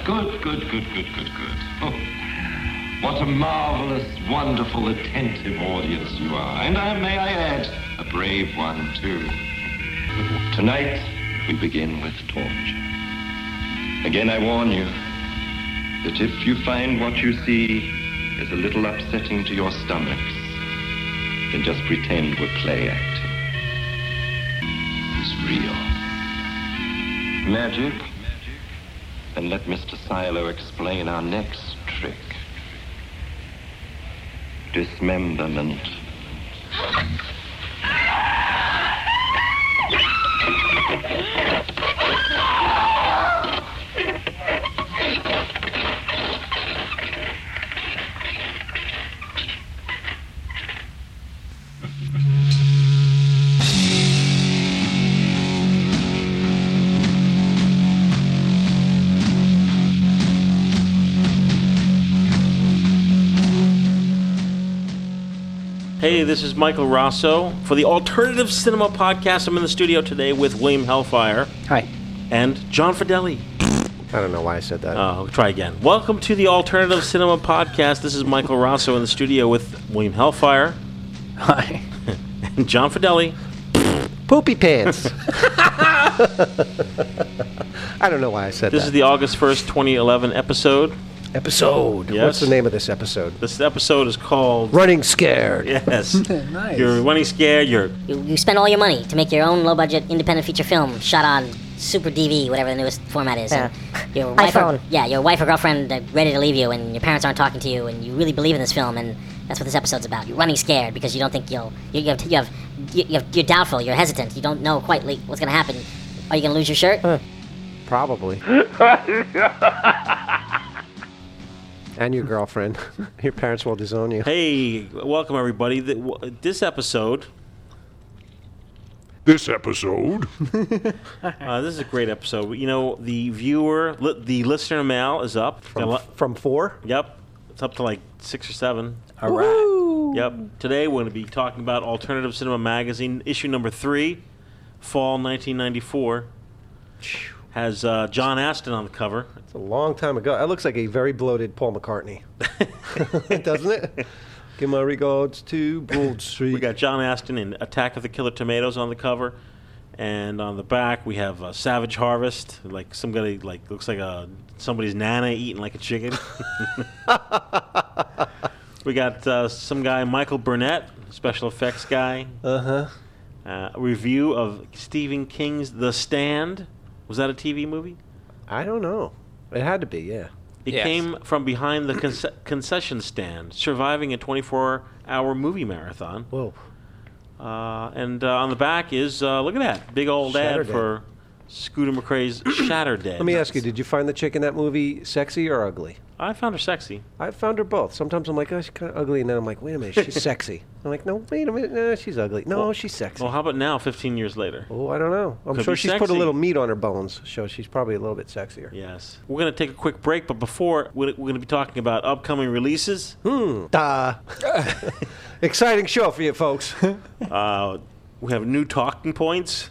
Good. Oh, what a marvelous, wonderful, attentive audience you are. And may I add, a brave one, too. Tonight, we begin with torture. Again, I warn you that if you find what you see is a little upsetting to your stomachs, then just pretend we're play acting. It's real. Magic? Then let Mr. Silo explain our next trick. Dismemberment. Hey, this is Michael Rosso. For the Alternative Cinema Podcast, I'm in the studio today with William Hellfire. Hi. And John Fideli. I don't know why I said that. Oh, try again. Welcome to the Alternative Cinema Podcast. This is Michael Rosso in the studio with William Hellfire. Hi. And John Fideli. Poopy pants. I don't know why I said that. This is the August 1st, 2011 episode. Episode. Yes. What's the name of this episode? This episode is called... Running Scared. Yes. Nice. You're running scared, You spend all your money to make your own low-budget independent feature film shot on Super DV, whatever the newest format is. Yeah. And your wife iPhone. Your wife or girlfriend ready to leave you, and your parents aren't talking to you, and you really believe in this film, and that's what this episode's about. You're running scared because you don't think you're doubtful, you're hesitant, you don't know quite what's going to happen. Are you going to lose your shirt? Probably. And your girlfriend. Your parents will disown you. Hey, welcome everybody. This episode... This episode. This is a great episode. You know, the listener mail is up. From 4? Yep. It's up to like 6 or 7. All right. Yep. Today we're going to be talking about Alternative Cinema Magazine, issue number 3, fall 1994. Has John Astin on the cover. It's a long time ago. That looks like a very bloated Paul McCartney. Doesn't it? Give my regards to Broad Street. We got John Astin in Attack of the Killer Tomatoes on the cover. And on the back we have Savage Harvest, like somebody looks like somebody's nana eating like a chicken. We got some guy, Michael Burnett, special effects guy. A review of Stephen King's The Stand. Was that a TV movie? I don't know. It had to be, yeah. It came from behind the concession stand, surviving a 24-hour movie marathon. Whoa. And on the back is, look at that, big old ad for Scooter McCrae's Shatter Dead. Let me ask you, did you find the chick in that movie sexy or ugly? I found her sexy. I found her both. Sometimes I'm like, oh, she's kind of ugly, and then I'm like, wait a minute, she's sexy. I'm like, no, wait a minute, no, she's ugly. No, she's sexy. Well, how about now, 15 years later? Oh, I don't know. I'm Could sure be she's put sexy. a little meat on her bones, so she's probably a little bit sexier. Yes. We're going to take a quick break, but before, we're going to be talking about upcoming releases. Exciting show for you folks. We have new talking points.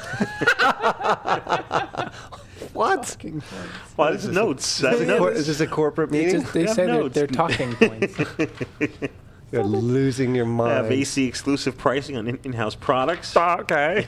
What? Well, it's notes. Is this a corporate meeting? They say they're talking points. You're losing your mind. Have AC exclusive pricing on in-house products. Okay.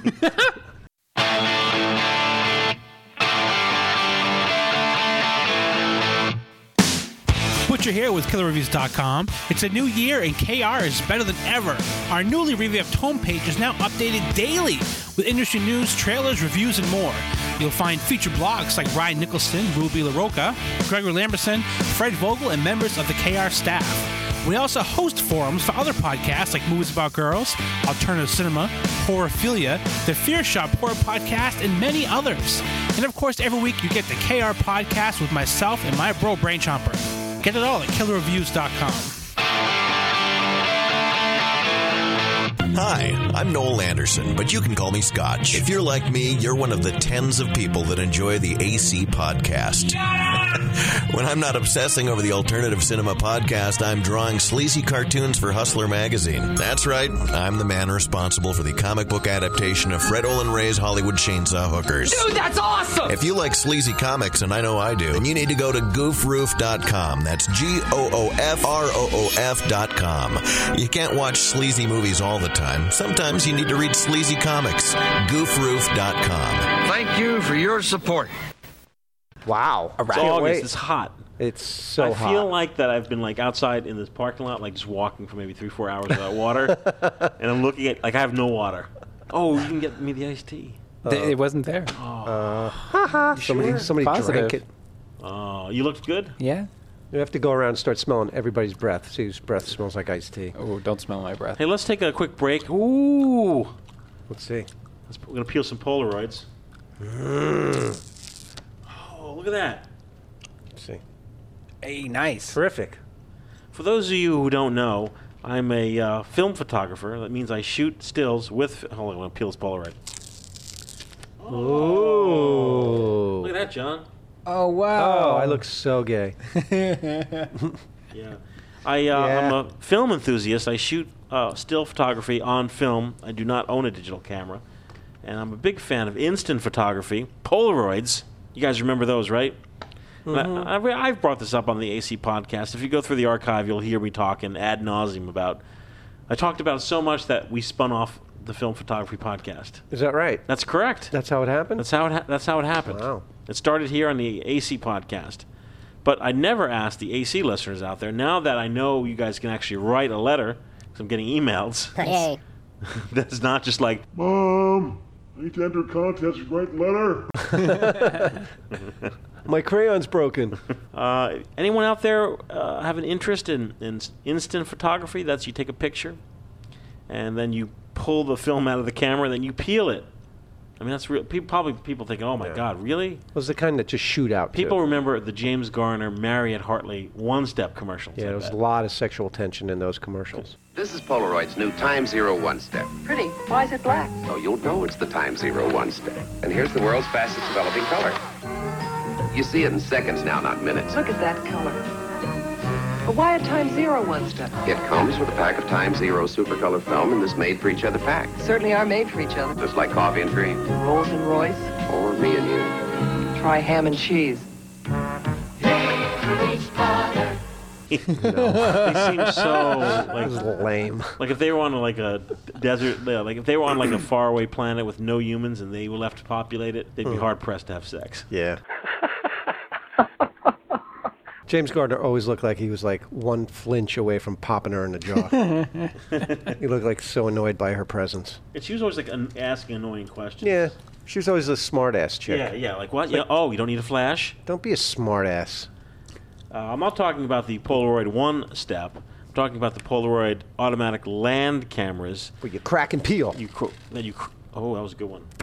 Butcher here with KillerReviews.com. It's a new year and KR is better than ever. Our newly revamped homepage is now updated daily with industry news, trailers, reviews, and more. You'll find feature blogs like Ryan Nicholson, Ruby LaRocca, Gregor Lamberson, Fred Vogel, and members of the KR staff. We also host forums for other podcasts like Movies About Girls, Alternative Cinema, Horrorphilia, The Fear Shop Horror Podcast, and many others. And of course, every week you get the KR Podcast with myself and my bro Brain Chomper. Get it all at KillerReviews.com. Hi, I'm Noel Anderson, but you can call me Scotch. If you're like me, you're one of the tens of people that enjoy the AC podcast. When I'm not obsessing over the Alternative Cinema podcast, I'm drawing sleazy cartoons for Hustler magazine. That's right, I'm the man responsible for the comic book adaptation of Fred Olin Ray's Hollywood Chainsaw Hookers. Dude, that's awesome! If you like sleazy comics, and I know I do, then you need to go to goofroof.com. That's GOOFROOF.com. You can't watch sleazy movies all the time. Sometimes you need to read sleazy comics. Goofroof.com. Thank you for your support. Wow. It's Can't August. wait. It's hot. It's so hot. I feel like that I've been like outside in this parking lot, like just walking for maybe 3-4 hours without water, and I'm looking at like I have no water. Oh, you can get me the iced tea. It wasn't there. Somebody Positive. drank it. Oh, you looked good. Yeah. You have to go around and start smelling everybody's breath. See whose breath smells like iced tea. Oh, don't smell my breath. Hey, let's take a quick break. Ooh, Let's see. we're gonna peel some Polaroids. Oh, look at that. Let's see. Hey, nice. Terrific. For those of you who don't know, I'm a film photographer. That means I shoot stills with. Hold on, I'm gonna peel this Polaroid. Ooh. Look at that, John. Oh, wow. Oh, I look so gay. Yeah. I'm a film enthusiast. I shoot still photography on film. I do not own a digital camera. And I'm a big fan of instant photography. Polaroids. You guys remember those, right? Mm-hmm. I've brought this up on the AC podcast. If you go through the archive, you'll hear me talking ad nauseum about. I talked about it so much that we spun off the film photography podcast. Is that right? That's correct. That's how it happened? That's how it happened. Wow. It started here on the AC podcast. But I never asked the AC listeners out there. Now that I know you guys can actually write a letter, because I'm getting emails. Yay. That's not just like, Mom, I need to enter a contest to write a letter. My crayon's broken. anyone out there have an interest in instant photography? That's you take a picture, and then you pull the film out of the camera, and then you peel it. I mean, that's real. People thinking, "Oh my God, really?" Those are the kind that just shoot out. People too. remember the James Garner, Marriott Hartley one-step commercials. Yeah, there was a lot of sexual tension in those commercials. This is Polaroid's new Time Zero one-step. Pretty. Why is it black? Oh, you'll know it's the Time Zero one-step. And here's the world's fastest developing color. You see it in seconds now, not minutes. Look at that color. But why a Time Zero one-step? It comes with a pack of Time Zero Supercolor film in this made-for-each-other pack. Certainly are made for each other. Just like coffee and cream. Rolls and Royce. Or me and you. Try ham and cheese. They seem so like lame. Like if they were on like a desert, like if they were on like a faraway planet with no humans and they were left to populate it, they'd be hard pressed to have sex. Yeah. James Gardner always looked like he was like one flinch away from popping her in the jaw. He looked like so annoyed by her presence. And she was always like asking annoying questions. Yeah, she was always a smart-ass chick. Yeah, like what? Yeah, oh, you don't need a flash? Don't be a smart-ass. I'm not talking about the Polaroid one-step. I'm talking about the Polaroid automatic land cameras. Where you crack and peel. Oh, that was a good one.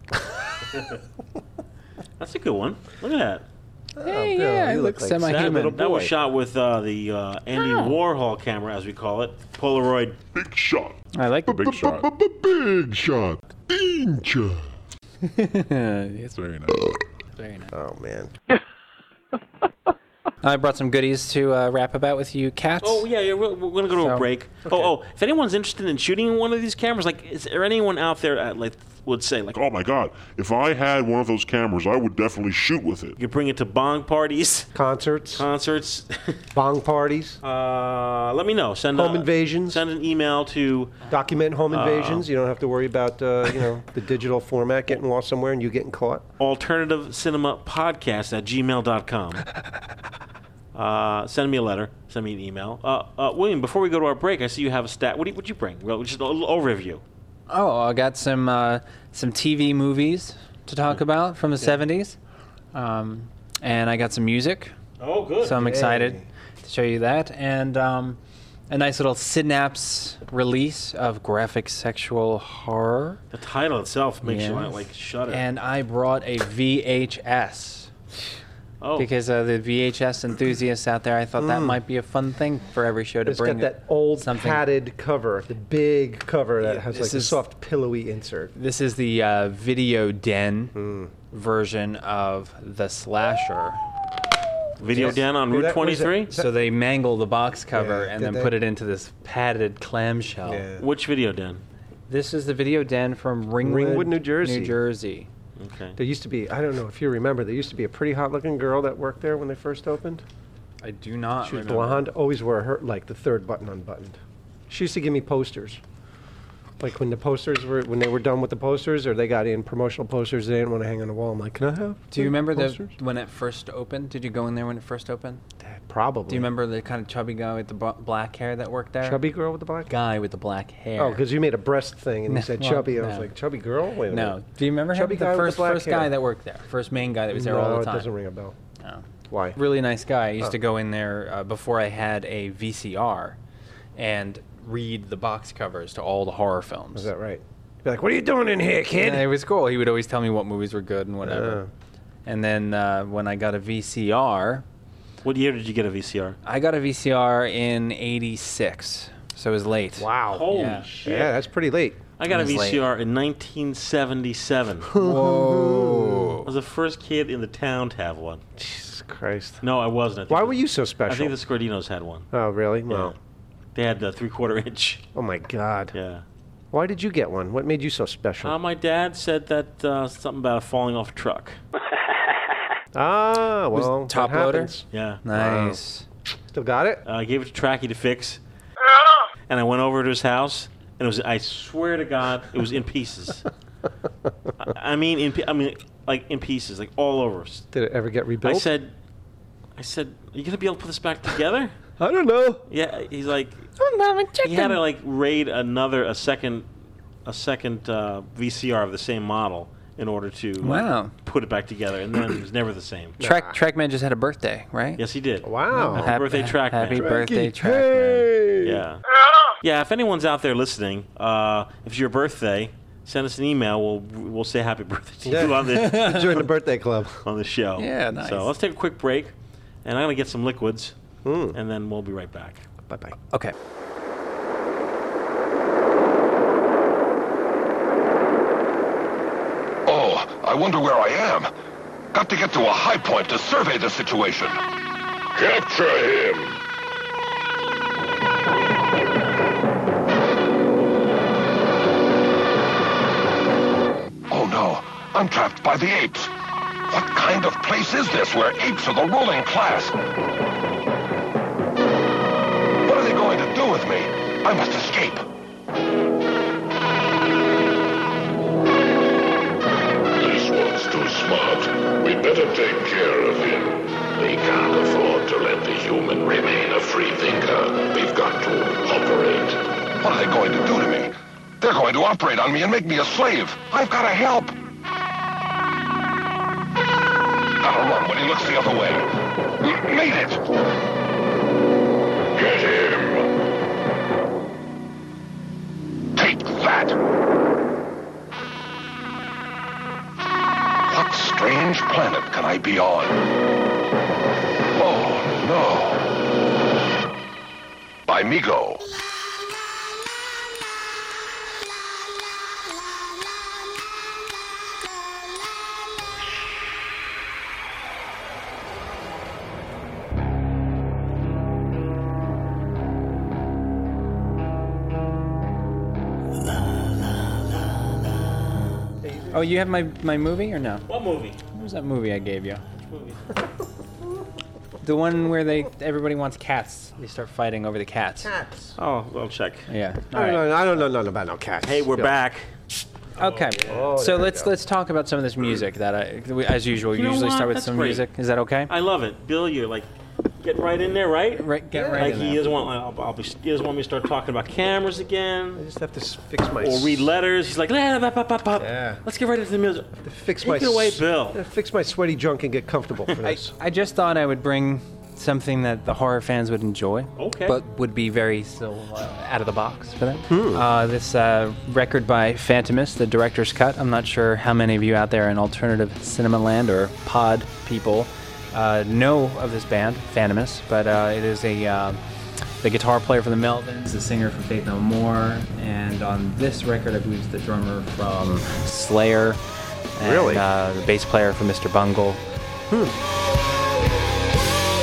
That's a good one. Look at that. Hey, yeah, it looks semi-human. That was shot with the Andy Warhol camera, as we call it. Polaroid. Big shot. I like the big shot. Big shot. Big shot. It's very nice. Very nice. Oh, man. I brought some goodies to rap about with you cats. Oh, yeah, we're going to go to a break. Okay. If anyone's interested in shooting one of these cameras, like, is there anyone out there like would say, like, oh my God, if I had one of those cameras, I would definitely shoot with it. You could bring it to bong parties. Concerts. Bong parties. Let me know. Home invasions. Send an email to... Document home invasions. You don't have to worry about, the digital format getting lost somewhere and you getting caught. AlternativeCinemaPodcast@gmail.com. Send me a letter. Send me an email. William, before we go to our break, I see you have a stat. What'd you bring? Well, just a little overview. Oh, I got some TV movies to talk about from the 70s. And I got some music. Oh, good. So I'm excited to show you that. And a nice little Synapse release of graphic sexual horror. The title itself makes you want to, like, shudder. And I brought a VHS. Oh. Because of the VHS enthusiasts out there, I thought that might be a fun thing for every show to bring. It's got that old padded cover, the big cover that has like a soft pillowy insert. This is the Video Den version of the slasher. Video Den on Route 23? So they mangle the box cover and did then they? put it into this padded clamshell. Yeah. Which Video Den? This is the Video Den from Ringwood, New Jersey. New Jersey. Okay. There used to be, I don't know if you remember, there used to be a pretty hot-looking girl that worked there when they first opened. I do not She was remember. blonde, always wore her, like, the third button unbuttoned. She used to give me posters. Like, when they were done with the posters, or they got in promotional posters they didn't want to hang on the wall, I'm like, can I have Do you remember posters? when it first opened? Did you go in there when it first opened? Probably. Do you remember the kind of chubby guy with the black hair that worked there? Chubby girl with the black? Guy with the black hair. Oh, because you made a breast thing and you said well, chubby. I was no. like, chubby girl? Wait a No. minute. Do you remember Chubby him? guy The with the black first guy hair. that worked there. First main guy that was there No, all the it time. doesn't ring a bell. No. Why? Really nice guy. I used Oh. to go in there before I had a VCR and read the box covers to all the horror films. Is that right? Be like, what are you doing in here, kid? Yeah, it was cool. He would always tell me what movies were good and whatever. And then when I got a VCR... What year did you get a VCR? I got a VCR in '86, so it was late. Wow. Holy Yeah. shit. Yeah, that's pretty late. I got a It was late. VCR in 1977. Whoa. I was the first kid in the town to have one. Jesus Christ. No, I wasn't. I think Why the- were you so special? I think the Scordinos had one. Oh, really? Yeah. Well, They had the 3/4 inch. oh, my God. Yeah. Why did you get one? What made you so special? My dad said that something about falling off a truck. Well, top that loader? happens. Yeah. Nice. Still got it? I gave it to Tracky to fix. And I went over to his house, and it was, I swear to God, it was in pieces. I mean, like in pieces, like all over. Did it ever get rebuilt? I said, are you going to be able to put this back together? I don't know. Yeah, he's like, he had to like raid a second VCR of the same model in order to Wow. put it back together, and then it was never the same. Trackman just had a birthday, right? Yes, he did. Wow. Happy birthday, Trackman. Happy birthday, Tracky. Trackman. Yeah. Yeah, if anyone's out there listening, if it's your birthday, send us an email. We'll say happy birthday to you on the Join the birthday club. on the show. Yeah, nice. So let's take a quick break, and I'm gonna get some liquids, and then we'll be right back. Bye-bye. Okay. Oh, I wonder where I am. Got to get to a high point to survey the situation. Capture him. Oh no, I'm trapped by the apes. What kind of place is this where apes are the ruling class? What are they going to do with me? I must escape. This one's too smart. We better take care of him. We can't afford to let the human remain a free thinker. We've got to operate. What are they going to do to me? They're going to operate on me and make me a slave. I've got to help. Gotta run when he looks the other way. Made it. Get him. Take that. What strange planet can I be on? Oh, no. By Mego. Oh, you have my movie or no? What movie? What was that movie I gave you? Which movie? The one where everybody wants cats. They start fighting over the cats. Cats. Oh, I'll check. Yeah. I don't know nothing about no cats. Hey, we're Yeah. back. Okay. Oh, So there we let's talk about some of this music that as usual, You know usually what? start with That's some great. music. Is that okay? I love it, Bill. You're like, get right in there, right? Right. Get right Like in he there. doesn't want. He doesn't want me to start talking about cameras I again just have to fix my... or read letters. He's like, Yeah. let's get right into the music. to fix Take my it away, s- Bill. Fix my sweaty junk and get comfortable for this. I just thought I would bring something that the horror fans would enjoy, Okay. but would be very still out of the box for them. This record by Phantomus, the director's cut. I'm not sure how many of you out there in alternative cinema land or pod people know of this band, Phantomus, but it is the guitar player for the Melvins, the singer for Faith No More, and on this record, I believe, it's the drummer from Slayer, and Really? the bass player for Mr. Bungle.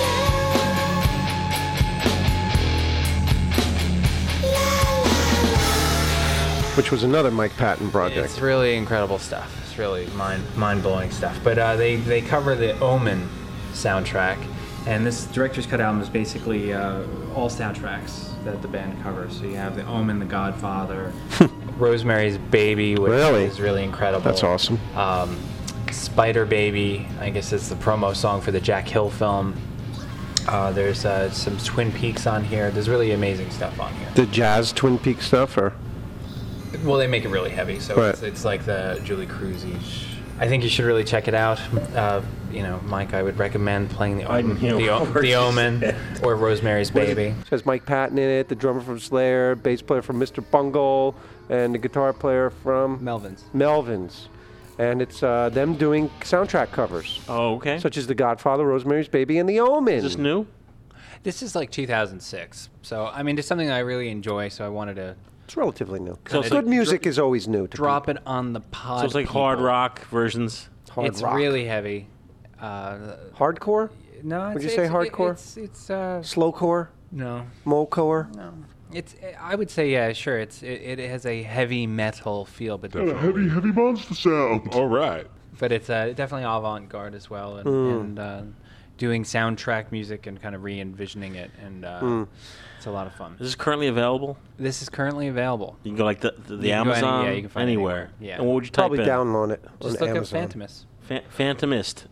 which was another Mike Patton project. It's really incredible stuff. It's really mind-blowing stuff. But they cover the Omen soundtrack, and this director's cut album is basically all soundtracks that the band covers. So you have the Omen, The Godfather, Rosemary's Baby, which is really incredible. That's awesome. Spider Baby, I guess it's the promo song for the Jack Hill film. There's some Twin Peaks on here. There's really amazing stuff on here. The jazz Twin Peaks stuff, or? Well, they make it really heavy, so it's like the Julie Cruise-ish. I think you should really check it out. Mike, I would recommend playing the Omen or Rosemary's Baby. It says Mike Patton in it, the drummer from Slayer, bass player from Mr. Bungle, and the guitar player from Melvins. And it's them doing soundtrack covers. Oh, okay. Such as The Godfather, Rosemary's Baby, and The Omen. Is this new? This is like 2006. So, I mean, it's something I really enjoy, so I wanted to... It's relatively new. So good music is always new to drop people. It on the pod. So it's like hard rock versions. It's really heavy. Hardcore? No. Would you say hardcore? It's slowcore? No. Mocore? No. I would say, yeah, sure. It has a heavy metal feel, but heavy monster sound. All right. But it's definitely avant-garde as well, and doing soundtrack music and kind of re-envisioning it, and it's a lot of fun. Is this currently available? This is currently available. You can go like the Amazon, you can find anywhere. Yeah. And what would you type in? Probably download it Just on look Amazon. up Phantomas. Phantomist.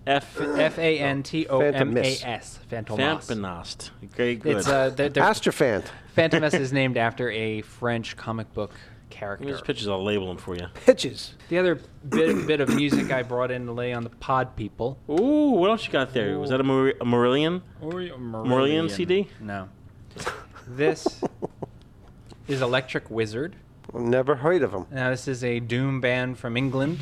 F-A-N-T-O-M-A-S. Phantomas. Phantomast. Very good. It's Astrophant. Phantomas is named after a French comic book character. There's pictures. I'll label them for you. Pitches. The other bit of music I brought in to lay on the pod people. Ooh, what else you got there? Was that a Marillion? Marillion CD? No. This is Electric Wizard. Never heard of them. Now, this is a doom band from England.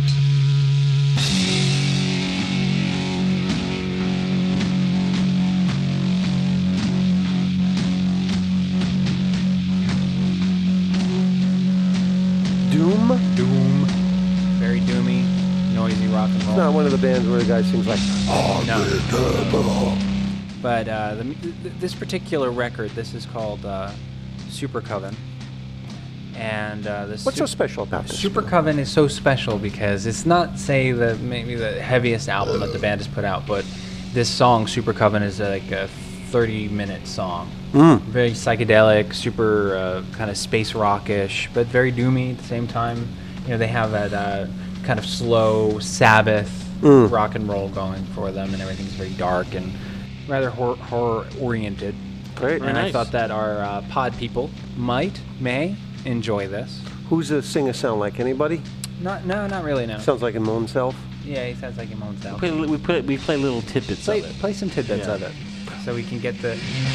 Doom. Very doomy, noisy rock and roll. It's not one of the bands where the guy sings like, no. But this particular record, this is called Super Coven. And what's so special about this? Super Coven is so special because it's not, say, maybe the heaviest album that the band has put out, but this song, Super Coven, is like a 30-minute song. Very psychedelic, super kind of space rockish, but very doomy at the same time. You know, they have that kind of slow Sabbath rock and roll going for them, and everything's very dark and rather horror oriented. Great. And I thought that our pod people may enjoy this. Who's the singer sound like? Anybody? Not really. No. Sounds like him own self. Yeah, he sounds like him own self. We play little tidbits of it. Play some tidbits of it, so we can get the.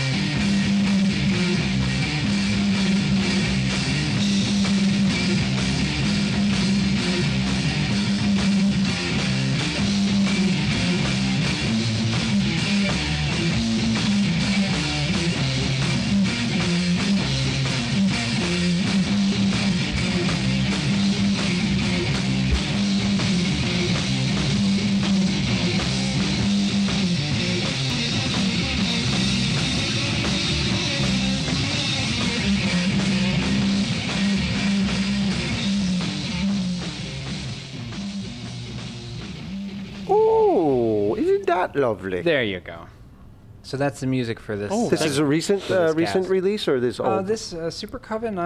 Lovely. There you go. So that's the music for this. This is a recent release, or this old? This Super Coven,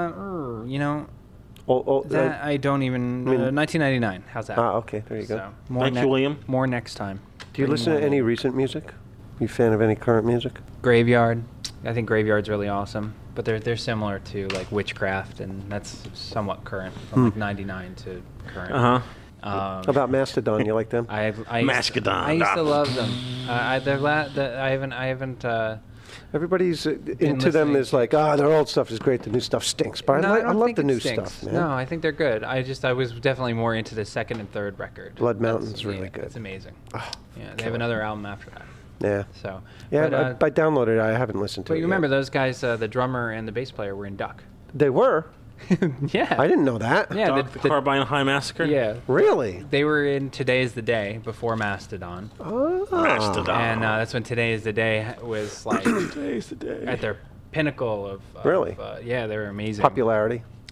that I don't even. 1999. How's that? Okay. There you go. So, more Thank you, William. More next time. Do you listen to any recent music? You a fan of any current music? Graveyard. I think Graveyard's really awesome, but they're similar to like Witchcraft, and that's somewhat current, from like 99 to current. How about Mastodon? You like them? Mastodon. I used to love them. I haven't. Everybody's into them is like, their old stuff is great. The new stuff stinks. But I love the new stuff, man. No, I think they're good. I was definitely more into the second and third record. Blood Mountain's really good. It's amazing. They have another album after that. Yeah. So. Yeah, I downloaded it. I haven't listened to it. But you remember those guys, the drummer and the bass player, were in Duck. They were. Yeah. I didn't know that. Yeah, the Carbine High Massacre? Yeah. Really? They were in Today is the Day before Mastodon. Mastodon. And that's when Today is the Day was like Today's the day. at their pinnacle of really? Yeah, they were amazing. Popularity.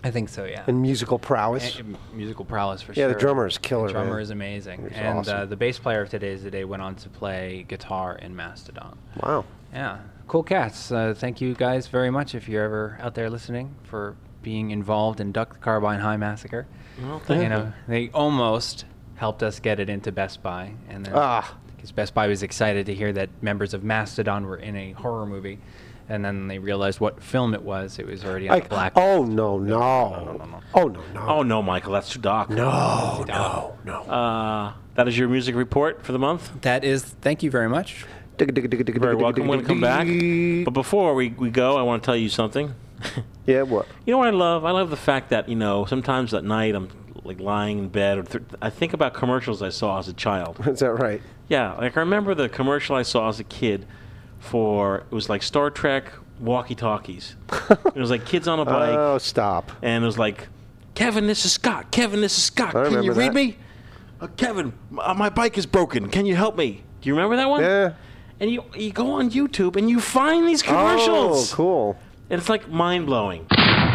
I think so, yeah. And musical prowess. Musical prowess for Yeah, sure. the drummer is killer. The drummer man. is amazing. He's And awesome. the bass player of Today's the Day went on to play guitar in Mastodon. Wow. Yeah. Cool cats. Thank you guys very much if you're ever out there listening for being involved in Duck the Carbine High Massacre. Well, thank you. know, they almost helped us get it into Best Buy. And then because Best Buy was excited to hear that members of Mastodon were in a horror movie. And then they realized what film it was. It was already on the black. Oh, no. Oh, no. Oh, no, Michael. That's too dark. No. That is your music report for the month? That is. Thank you very much. Very welcome. When to come back. But before we go, I want to tell you something. Yeah, what? You know what I love? I love the fact that, sometimes at night I'm like lying in bed. Or I think about commercials I saw as a child. Is that right? Yeah. Like I remember the commercial I saw as a kid it was like Star Trek walkie-talkies. It was like kids on a bike. Oh, stop. And it was like, Kevin, this is Scott. Kevin, this is Scott. I Can you remember read that. me? Kevin, my bike is broken. Can you help me? Do you remember that one? Yeah. And you go on YouTube and you find these commercials. Oh, cool. And it's like mind-blowing.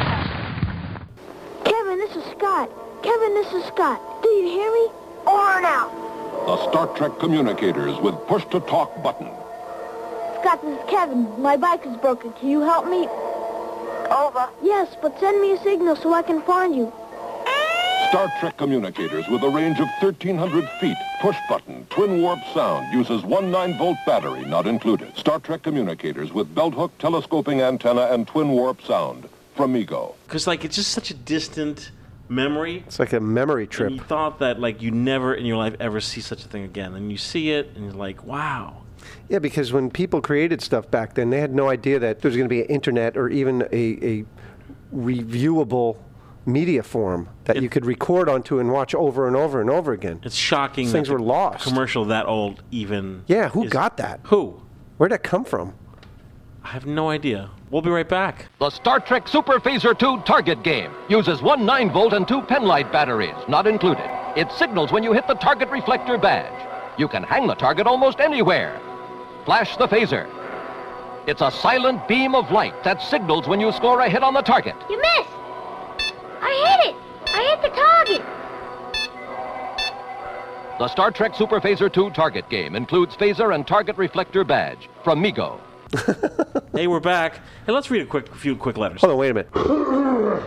Kevin, this is Scott. Kevin, this is Scott. Do you hear me? Over now. The Star Trek communicators with push-to-talk button. Scott, this is Kevin. My bike is broken. Can you help me? Over. Yes, but send me a signal so I can find you. Star Trek communicators with a range of 1,300 feet. Push button, twin warp sound, uses 19-volt battery, not included. Star Trek communicators with belt hook, telescoping antenna, and twin warp sound. From Mego. Because, it's just such a distant memory. It's like a memory trip. And you thought that, you never in your life ever see such a thing again. And you see it, and you're like, wow. Yeah, because when people created stuff back then, they had no idea that there was going to be an internet or even a reviewable media form that you could record onto and watch over and over and over again. It's shocking. Things were lost. Commercial that old even. Yeah, who got that? Who? Where'd that come from? I have no idea. We'll be right back. The Star Trek Super Phaser 2 target game uses one 9-volt and two penlight batteries, not included. It signals when you hit the target reflector badge. You can hang the target almost anywhere. Flash the phaser. It's a silent beam of light that signals when you score a hit on the target. You missed. I hit it. I hit the target. The Star Trek Super Phaser 2 target game includes phaser and target reflector badge from Mego. Hey, we're back. Hey, let's read a few quick letters. Hold on, wait a minute.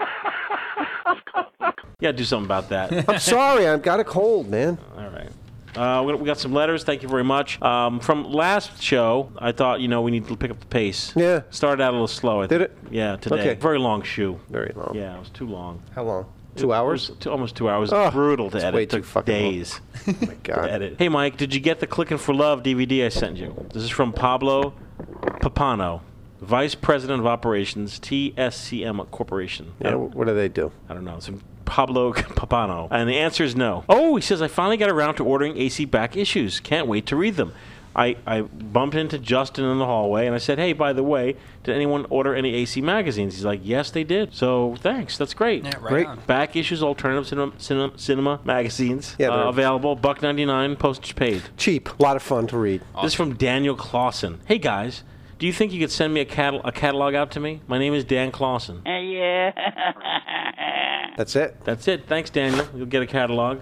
Yeah, do something about that. I'm sorry, I've got a cold, man. All right. We got some letters. Thank you very much. From last show, I thought, we need to pick up the pace. Yeah. Started out a little slow. I Did think. it? Yeah, today. Okay. Very long shoe. Very long. Yeah, it was too long. How long? 2 hours? It was almost 2 hours. Oh, Brutal to it's edit. way It too took fucking long. days Oh my to God. edit. Hey, Mike, did you get the Clickin' for Love DVD I sent you? This is from Pablo Papano, Vice President of Operations, TSCM Corporation. Yeah, what do they do? I don't know. It's Pablo Papano. And the answer is no. Oh, he says, I finally got around to ordering AC back issues. Can't wait to read them. I bumped into Justin in the hallway, and I said, hey, by the way, did anyone order any AC magazines? He's like, yes, they did. So, thanks. That's great. Yeah, right Great. on. Back issues, alternative cinema magazines. Yeah, they're- available. $1.99, postage paid. Cheap. A lot of fun to read. This is from Daniel Clausen. Hey, guys. Do you think you could send me a catalog out to me? My name is Dan Clausen. Yeah. That's it. That's it. Thanks, Daniel. You'll get a catalog.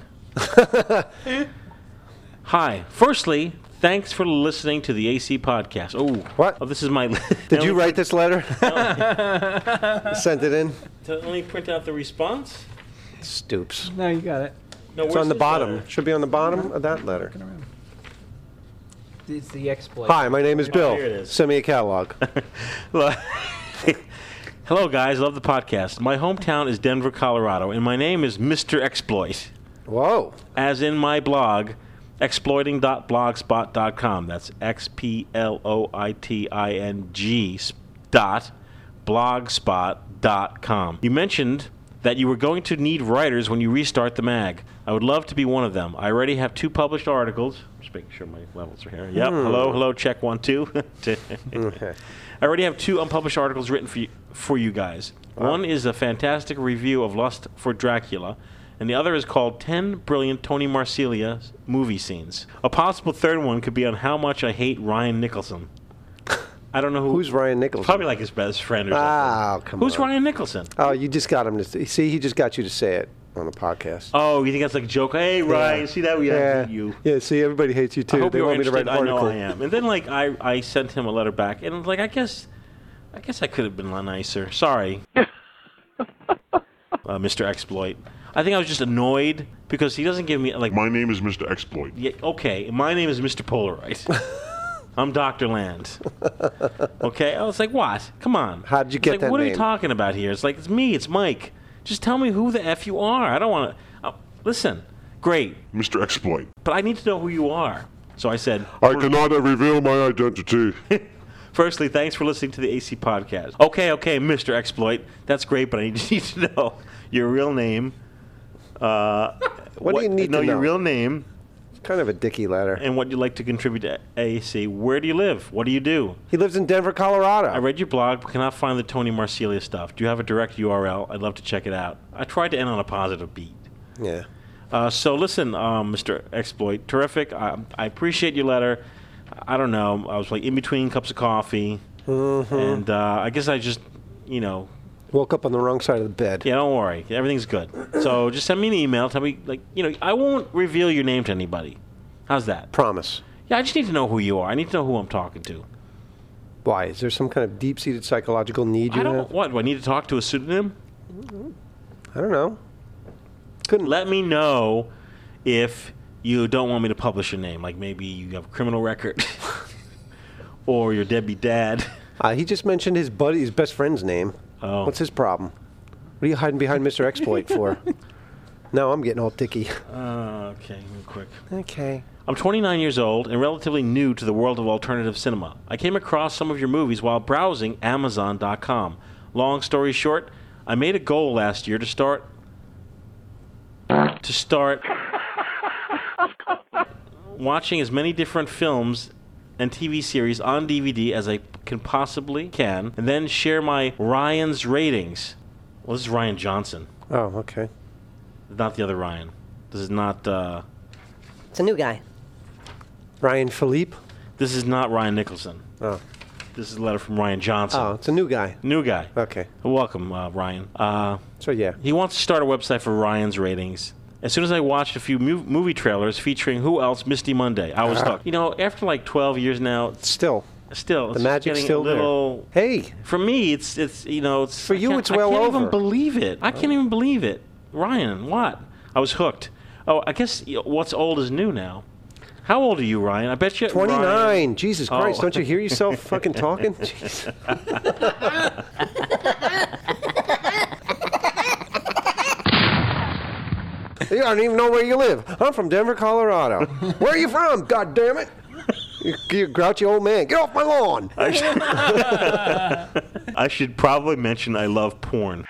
Hi. Firstly, thanks for listening to the AC podcast. Oh, what? Oh, this is my. Did you write this letter? Sent it in? Let me print out the response. Stoops. No, you got it. No, It's where's on the this bottom. letter? Should be on the bottom of that letter. It's the exploit. Hi, my name is Bill. here it is. Send me a catalog. Hello, guys. Love the podcast. My hometown is Denver, Colorado, and my name is Mr. Exploit. Whoa. As in my blog, exploiting.blogspot.com. That's exploiting.blogspot.com. You mentioned that you were going to need writers when you restart the mag. I would love to be one of them. I already have 2 published articles. Just making sure my levels are here. Yep. Hello, check 1, 2. Okay. I already have 2 unpublished articles written for you guys. Wow. One is a fantastic review of Lust for Dracula, and the other is called 10 Brilliant Tony Marsilia Movie Scenes. A possible third one could be on how much I hate Ryan Nicholson. I don't know who. Who's Ryan Nicholson? Probably like his best friend or something. Oh, come Who's on. Ryan Nicholson? Oh, you just got him to see. He just got you to say it on the podcast. Oh, you think that's like a joke? Hey, Ryan, see that? We hate you. Yeah, see, everybody hates you too. I hope they you're want me to write interested. an I article. know I am. And then like I sent him a letter back, and like I guess I could have been nicer. Sorry, Mr. Exploit. I think I was just annoyed because he doesn't give me like. My name is Mr. Exploit. Yeah, okay, my name is Mr. Polaroid. I'm Dr. Land. Okay, I was like, what? Come on. How'd you get that What are name? you talking about here? It's like, it's me, it's Mike. Just tell me who the F you are. I don't want to. Listen, great. Mr. Exploit. But I need to know who you are. So I said, I cannot reveal my identity. firstly, thanks for listening to the AC podcast. Okay, Mr. Exploit. That's great, but I need to know your real name. What do you need to know? Your real name. Kind of a dicky letter. And what you'd like to contribute to AAC. Where do you live? What do you do? He lives in Denver, Colorado. I read your blog, but cannot find the Tony Marsilia stuff. Do you have a direct URL? I'd love to check it out. I tried to end on a positive beat. Yeah. So listen, Mr. Exploit, terrific. I appreciate your letter. I don't know. I was like in between cups of coffee. Mm-hmm. And I guess I just, woke up on the wrong side of the bed. Yeah, don't worry. Everything's good. So just send me an email. Tell me, I won't reveal your name to anybody. How's that? Promise. Yeah, I just need to know who you are. I need to know who I'm talking to. Why? Is there some kind of deep-seated psychological need you have? What? Do I need to talk to a pseudonym? I don't know. Let me know if you don't want me to publish your name. Like maybe you have a criminal record. Or your deadbeat dad. He just mentioned his best friend's name. Oh. What's his problem? What are you hiding behind Mr. Exploit for? Now I'm getting all dicky. Okay, real quick. Okay. I'm 29 years old and relatively new to the world of alternative cinema. I came across some of your movies while browsing Amazon.com. Long story short, I made a goal last year to start watching as many different films and TV series on DVD as I possibly can, and then share my Ryan's ratings. Well, this is Ryan Johnson. Oh, okay. Not the other Ryan. This is not... It's a new guy. Ryan Philippe? This is not Ryan Nicholson. Oh. This is a letter from Ryan Johnson. Oh, it's a new guy. New guy. Okay. Welcome, Ryan. So, yeah. He wants to start a website for Ryan's ratings. As soon as I watched a few movie trailers featuring who else? Misty Monday. I was stuck. After like 12 years now... Still, it's the magic's getting still a little... there. Hey. For me, it's For you, it's well I can't over. even believe it. I can't even believe it. Ryan, what? I was hooked. Oh, I guess what's old is new now. How old are you, Ryan? I bet you... 29. Ryan, Jesus Christ, don't you hear yourself fucking talking? Jeez. You don't even know where you live. I'm from Denver, Colorado. Where are you from? God damn it! You grouchy old man. Get off my lawn. I should probably mention I love porn.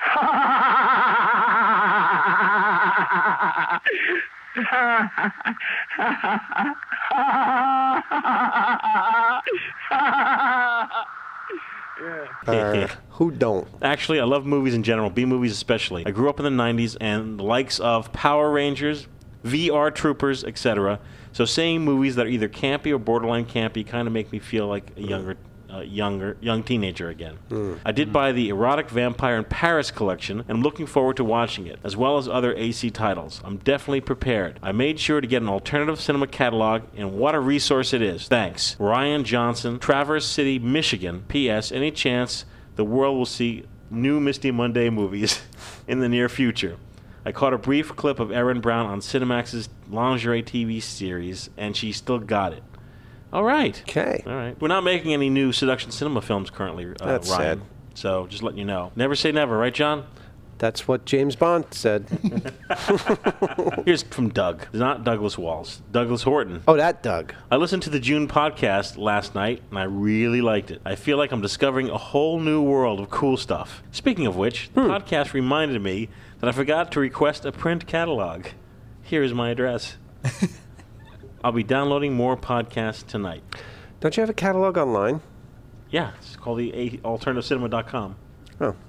Who don't? Actually, I love movies in general, B-movies especially. I grew up in the 90s and the likes of Power Rangers, VR Troopers, etc. So seeing movies that are either campy or borderline campy kind of make me feel like a young teenager again. I did buy the Erotic Vampire in Paris collection and I'm looking forward to watching it, as well as other AC titles. I'm definitely prepared. I made sure to get an alternative cinema catalog, and what a resource it is. Thanks. Ryan Johnson, Traverse City, Michigan. P.S. Any chance the world will see new Misty Monday movies in the near future? I caught a brief clip of Erin Brown on Cinemax's lingerie TV series, and she still got it. All right. Okay. All right. We're not making any new Seduction Cinema films currently, That's Ryan. sad. So just letting you know. Never say never, right, John? That's what James Bond said. Here's from Doug. Not Douglas Walls. Douglas Horton. Oh, that Doug. I listened to the June podcast last night, and I really liked it. I feel like I'm discovering a whole new world of cool stuff. Speaking of which, the podcast reminded me that I forgot to request a print catalog. Here is my address. I'll be downloading more podcasts tonight. Don't you have a catalog online? Yeah, it's called the alternativecinema.com. Oh.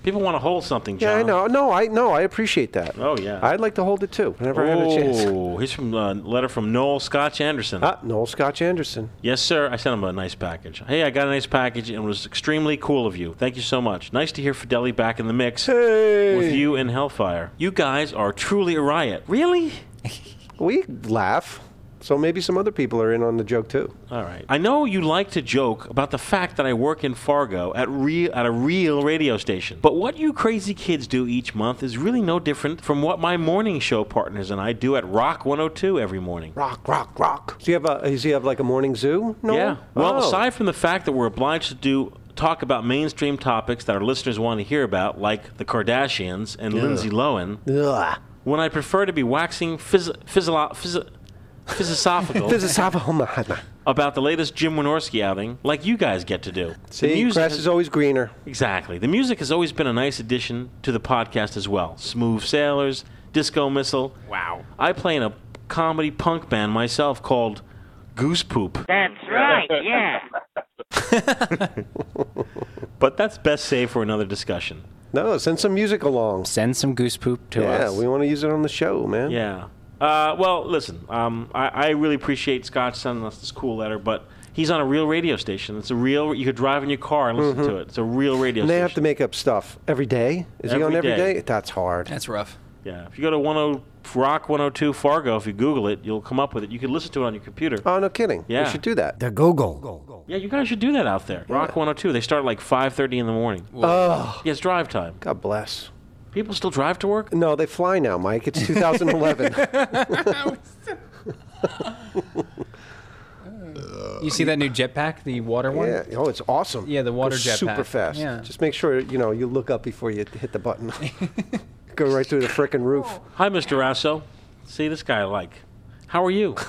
People want to hold something, John. Yeah, I know. No, I appreciate that. Oh, yeah. I'd like to hold it, too, whenever I had a chance. Oh, here's from a letter from Noel Scotch Anderson. Noel Scotch Anderson. Yes, sir. I sent him a nice package. Hey, I got a nice package, and it was extremely cool of you. Thank you so much. Nice to hear Fideli back in the mix with you and Hellfire. You guys are truly a riot. Really? We laugh. So maybe some other people are in on the joke, too. All right. I know you like to joke about the fact that I work in Fargo at a real radio station. But what you crazy kids do each month is really no different from what my morning show partners and I do at Rock 102 every morning. Rock. Does he have like a morning zoo? No. Yeah. Well, aside from the fact that we're obliged to talk about mainstream topics that our listeners want to hear about, like the Kardashians and Lindsay Lohan, when I prefer to be waxing philosophical about the latest Jim Wynorski outing, like you guys get to do. See, grass is always greener. Exactly. The music has always been a nice addition to the podcast as well. Smooth Sailors, Disco Missile. Wow. I play in a comedy punk band myself called Goose Poop. That's right, yeah. But that's best saved for another discussion. No, send some music along. Send some Goose Poop to us. Yeah, we want to use it on the show, man. Yeah. Well, listen, I really appreciate Scott sending us this cool letter, but he's on a real radio station. It's a real, you could drive in your car and listen to it. It's a real radio and station. They have to make up stuff every day? Is he on every day? That's hard. That's rough. Yeah. If you go to Rock 102 Fargo, if you Google it, you'll come up with it. You can listen to it on your computer. Oh, no kidding. Yeah. We should do that. The Google. Yeah, you guys should do that out there. Yeah. Rock 102. They start at like 5:30 in the morning. Oh. Yeah, it's drive time. God bless. People still drive to work? No, they fly now, Mike. It's 2011. You see that new jetpack, the water one? Yeah. Oh, it's awesome. Yeah, the water Goes jetpack. super fast. Yeah. Just make sure, you look up before you hit the button. Go right through the frickin' roof. Hi, Mr. Rasso. See, this guy I like. How are you?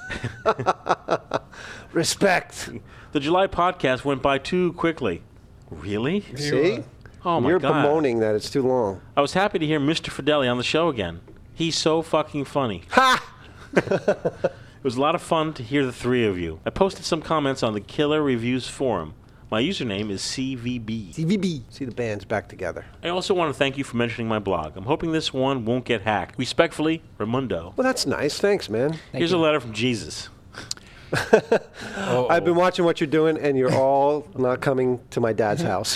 Respect. The July podcast went by too quickly. Really? See? Oh, my You're God. bemoaning that it's too long. I was happy to hear Mr. Fideli on the show again. He's so fucking funny. Ha! It was a lot of fun to hear the three of you. I posted some comments on the Killer Reviews forum. My username is CVB. CVB. See, the band's back together. I also want to thank you for mentioning my blog. I'm hoping this one won't get hacked. Respectfully, Raimundo. Well, that's nice. Thanks, man. Here's a letter from Jesus. I've been watching what you're doing, and you're all not coming to my dad's house.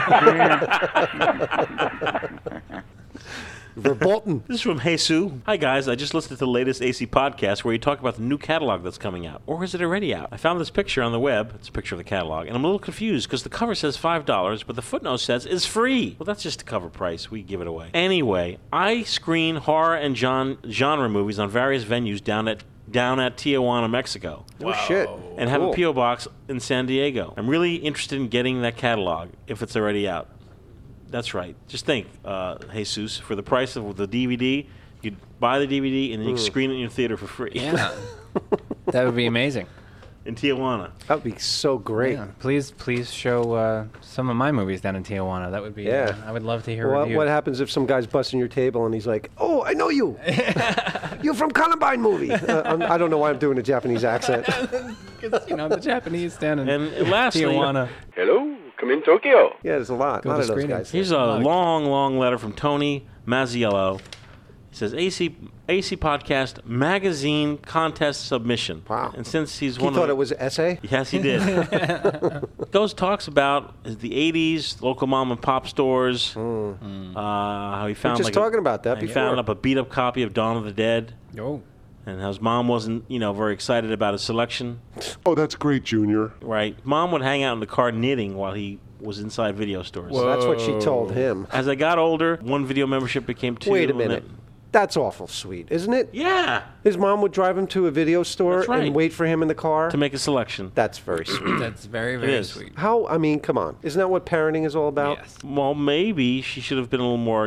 Verboten. This is from Jesus. Hi, guys. I just listened to the latest AC podcast where you talk about the new catalog that's coming out. Or is it already out? I found this picture on the web. It's a picture of the catalog. And I'm a little confused because the cover says $5, but the footnote says it's free. Well, that's just the cover price. We give it away. Anyway, I screen horror and genre movies on various venues down at Tijuana, Mexico. Oh, shit. And have a P.O. box in San Diego. I'm really interested in getting that catalog if it's already out. That's right. Just think, Jesus, for the price of the DVD, you'd buy the DVD and then you can screen it in your theater for free. Yeah. That would be amazing. In Tijuana. That would be so great. Yeah. Please show some of my movies down in Tijuana. That would be, I would love to hear a review. What happens if some guy's busting your table and he's like, oh, I know you. You're from Columbine movie. I don't know why I'm doing a Japanese accent. Because, the Japanese down in and lastly, Tijuana. Hello, come in Tokyo. Yeah, there's a lot of those guys. Here's a long letter from Tony Mazziello. He says, AC Podcast Magazine Contest Submission. Wow. And since he thought it was an essay? Yes, he did. Goes talks about the 80s, local mom and pop stores. How he found talking about that he before. found up a beat-up copy of Dawn of the Dead. Oh. And how his mom wasn't, very excited about his selection. Oh, that's great, Junior. Right. Mom would hang out in the car knitting while he was inside video stores. Well, that's what she told him. As I got older, one video membership became two. Wait a minute. That's awful sweet, isn't it? Yeah. His mom would drive him to a video store That's right. and wait for him in the car? To make a selection. That's very sweet. That's very, very sweet. How, come on. Isn't that what parenting is all about? Yes. Well, maybe she should have been a little more,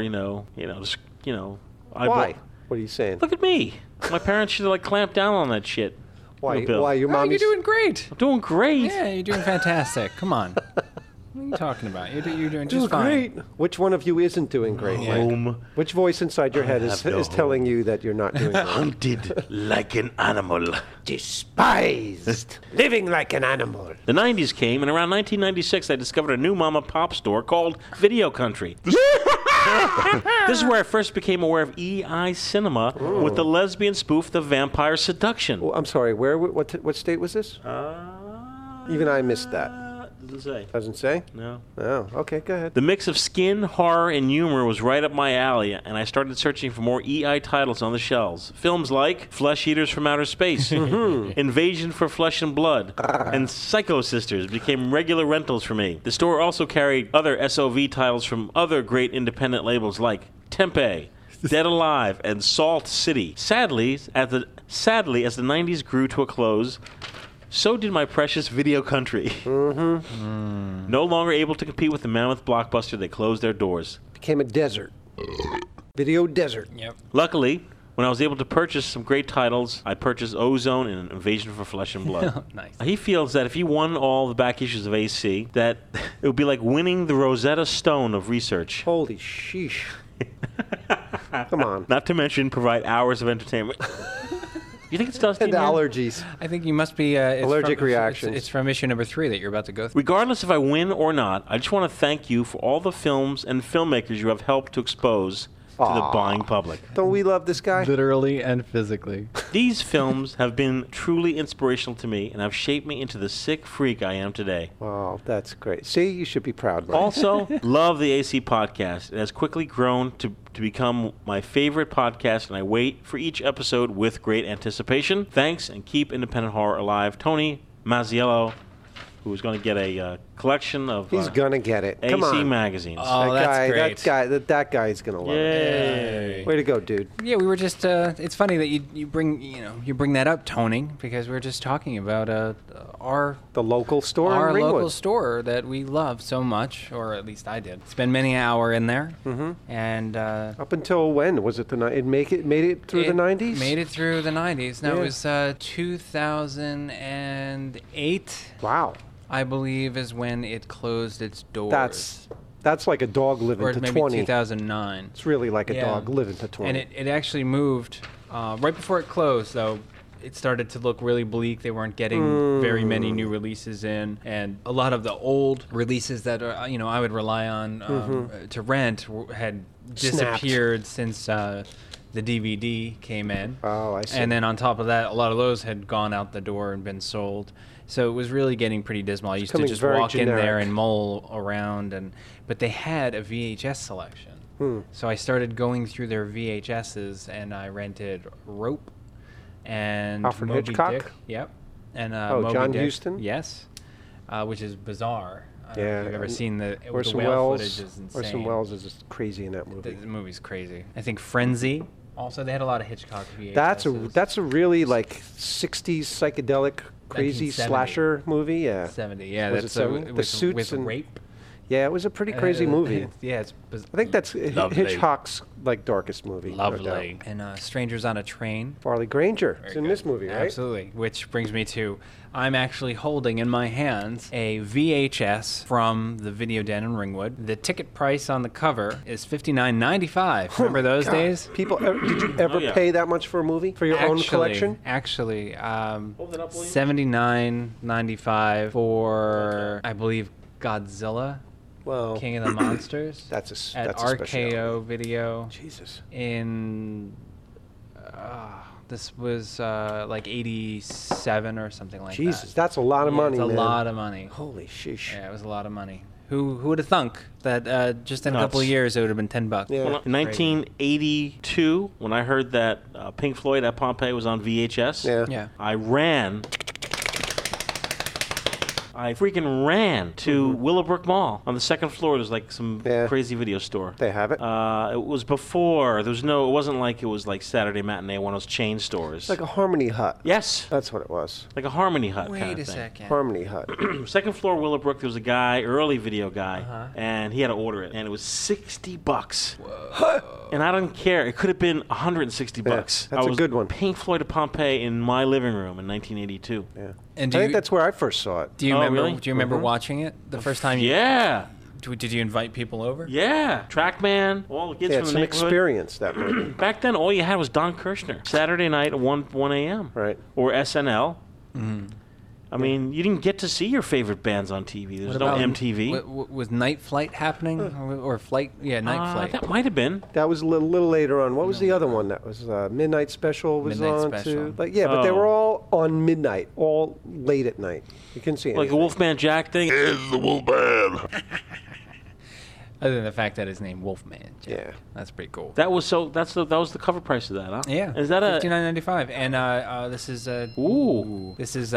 Why? What are you saying? Look at me. My parents should have, clamped down on that shit. Why? Bill. Why? Your Oh, mom? you're doing great. I'm doing great. Yeah, you're doing fantastic. Come on. What are you talking about? You're doing just fine. Great. Which one of you isn't doing great? Mike? Which voice inside your head is telling you that you're not doing great? Hunted like an animal. Despised. Living like an animal. The 90s came, and around 1996, I discovered a new mom-and-pop store called Video Country. This is where I first became aware of EI Cinema with the lesbian spoof, The Vampire Seduction. Oh, I'm sorry, what state was this? Even I missed that. Doesn't say. Doesn't say? No. Oh, okay, go ahead. The mix of skin, horror, and humor was right up my alley, and I started searching for more EI titles on the shelves. Films like Flesh Eaters from Outer Space, Invasion for Flesh and Blood, and Psycho Sisters became regular rentals for me. The store also carried other SOV titles from other great independent labels like Tempe, Dead Alive, and Salt City. Sadly, as the 90s grew to a close, so did my precious Video Country. No longer able to compete with the mammoth blockbuster, they closed their doors. Became a desert. Video desert. Yep. Luckily, when I was able to purchase some great titles, I purchased Ozone and Invasion for Flesh and Blood. Nice. He feels that if he won all the back issues of AC, that it would be like winning the Rosetta Stone of research. Holy sheesh. Come on. Not to mention provide hours of entertainment. You think it's Dusty? And allergies. I think you must be allergic reactions. It's from issue number 3 that you're about to go through. Regardless if I win or not, I just want to thank you for all the films and filmmakers you have helped to expose to the buying public. Don't we love this guy? Literally and physically. These films have been truly inspirational to me and have shaped me into the sick freak I am today. Wow, that's great. See, you should be proud, Mike. Also, love the AC podcast. It has quickly grown to become my favorite podcast, and I wait for each episode with great anticipation. Thanks, and keep independent horror alive. Tony Mazziello, who is going to get a collection of He's going to get it. Come AC on. magazines. Oh, that's great. That guy's going to love it. Way to go, dude. Yeah, we were just it's funny that you bring that up, Tony, because we were just talking about the local store our in Ringwood. local store that we love so much, or at least I did. Spend many an hour in there. And up until when? Was it it made it through the 90s? Made it through the 90s. No, Yeah. it was 2008. Wow. I believe is when it closed its doors. That's like a dog living or to maybe 20. 2009. It's really like a dog living to 20. And it actually moved right before it closed, though. It started to look really bleak. They weren't getting very many new releases in, and a lot of the old releases that I would rely on to rent had disappeared since the DVD came in. Oh, I see. And then on top of that, a lot of those had gone out the door and been sold. So it was really getting pretty dismal. I used to just walk in there and mull around, but they had a VHS selection. So I started going through their VHSs, and I rented Rope and Alfred Moby Hitchcock? Dick. Yep. And John Moby Dick. Huston? Yes. Which is bizarre. I don't know if you've ever and seen the Orson whale Welles. footage is insane. Orson Welles is just crazy in that movie. The movie's crazy. I think Frenzy. Also, they had a lot of Hitchcock VHSs. That's a really like 60s psychedelic crazy 1970. slasher movie. Yeah. 70. Yeah, Was that's it 70? The suits with and rape. Yeah, it was a pretty crazy movie. Yeah, it's I think that's lovely. Hitchcock's like darkest movie. no Lovely. doubt. And Strangers on a Train. Farley Granger is in this movie, right? Absolutely. Which brings me to, I'm actually holding in my hands a VHS from the Video Den in Ringwood. The ticket price on the cover is $59.95. Remember those God. days? People, did you ever pay that much for a movie for your own collection? Actually, $79.95 for, I believe, Godzilla. Well, King of the Monsters. That's a at RKO Video. Jesus. In this was like 87 or something like that. Jesus, that's a lot of money, It's a man. lot of money. Holy sheesh. Yeah, it was a lot of money. Who would have thunk that just in a couple of Nuts. years it would have been $10? Well, in 1982, when I heard that Pink Floyd at Pompeii was on VHS, Yeah. I freaking ran to Willowbrook Mall. On the second floor, there's like some crazy video store. They have it? It was before. It wasn't like it was like Saturday Matinee, one of those chain stores. It's like a Harmony Hut. Yes. That's what it was. Like a Harmony Hut kind Wait of a thing. second. Harmony Hut. Second floor, Willowbrook, there was a guy, early video guy, and he had to order it, and it was $60. And I don't care. It could have been $160. That's I a was good one. Pink Floyd at Pompeii in my living room in 1982. Yeah. And I think that's where I first saw it. Do you remember? Really? Do you remember watching it the first time? Yeah. Did you invite people over? Yeah. Trackman, all the kids Yeah, from it's the an neighborhood. experience, that movie. Back then, all you had was Don Kirshner. Saturday night at 1 a.m. Right. Or SNL. Mm-hmm. I mean, you didn't get to see your favorite bands on TV. There's What no about MTV. Was Night Flight happening? Or Flight? Yeah, Night Flight. That might have been. That was a little later on. What was the other one? That was Midnight Special was Midnight on Special. too. Like, yeah, but they were all on midnight, all late at night. You couldn't see anything. Like a Wolfman Jack thing. Here's the Wolfman. Other than the fact that his name Wolfman. Jack. Yeah. That's pretty cool. That was that was the cover price of that, huh? Yeah. Is that a $59.95? And this is Ooh. This is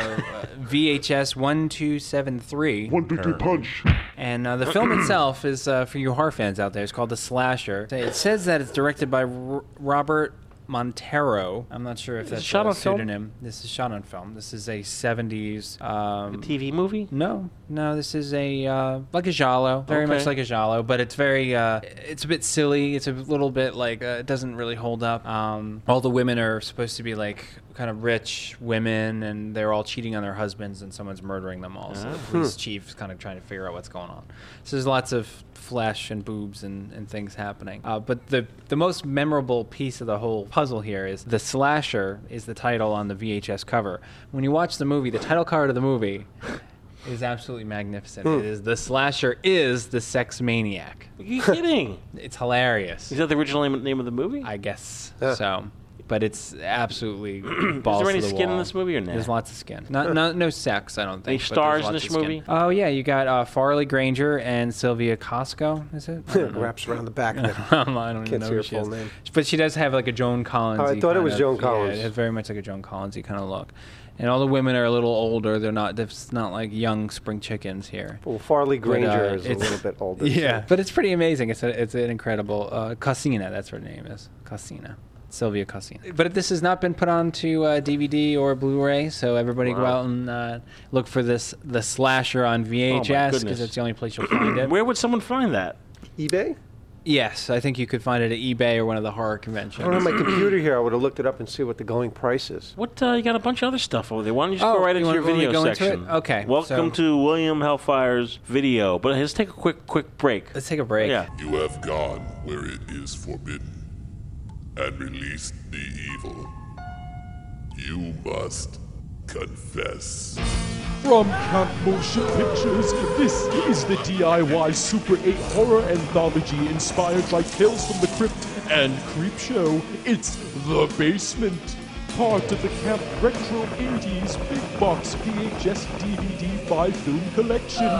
VHS 1273. 1, 2, 3 punch. And the film itself is for you horror fans out there. It's called The Slasher. It says that it's directed by Robert Montero. I'm not sure if that's shot a on film? pseudonym. This is shot on film. This is a 70s a TV movie? No, this is a like a giallo, very much like a giallo, but it's very it's a bit silly. It's a little bit like it doesn't really hold up. All the women are supposed to be like kind of rich women, and they're all cheating on their husbands, and someone's murdering them all. So the police chief is kind of trying to figure out what's going on. So there's lots of flesh and boobs and things happening. But the most memorable piece of the whole puzzle here is The Slasher is the title on the VHS cover. When you watch the movie, the title card of the movie is absolutely magnificent. It is The Slasher is the Sex Maniac. Are you kidding? It's hilarious. Is that the original name of the movie? I guess so. But it's absolutely balls Is there any to the skin wall. in this movie or not? There's lots of skin. No sex, I don't think. Any but stars there's in lots this of skin. movie? Oh yeah, you got Farley Granger and Sylvia Costco. Is it? I don't know. Wraps around the back of it. I don't even Can't know see who her she full is. name. But she does have like a Joan Collins. Oh, I thought it was Joan Collins. Yeah, it has very much like a Joan Collins-y kind of look. And all the women are a little older. They're not like young spring chickens here. Well, Farley Granger is a it's- little bit older. Yeah, so. but it's pretty amazing. It's an incredible Cosina. That's her name is Cosina. Sylvia Cosina. But this has not been put onto DVD or Blu-ray, so everybody go out and look for The Slasher on VHS because it's the only place you'll find it. Where would someone find that? eBay? Yes, I think you could find it at eBay or one of the horror I conventions. don't have my computer here. I would have looked it up and see what the going price is. What you got a bunch of other stuff over there. Why don't you just go right you into your wanna video go into section? it? Okay, Welcome to William Hellfire's video. But let's take a quick break. Let's take a break. Yeah. You have gone where it is forbidden and released the evil. You must confess. From Camp Motion Pictures, this is the DIY Super 8 horror anthology inspired by Tales from the Crypt and Creepshow. It's The Basement, part of the Camp Retro 80s Big Box VHS DVD 5-film collection.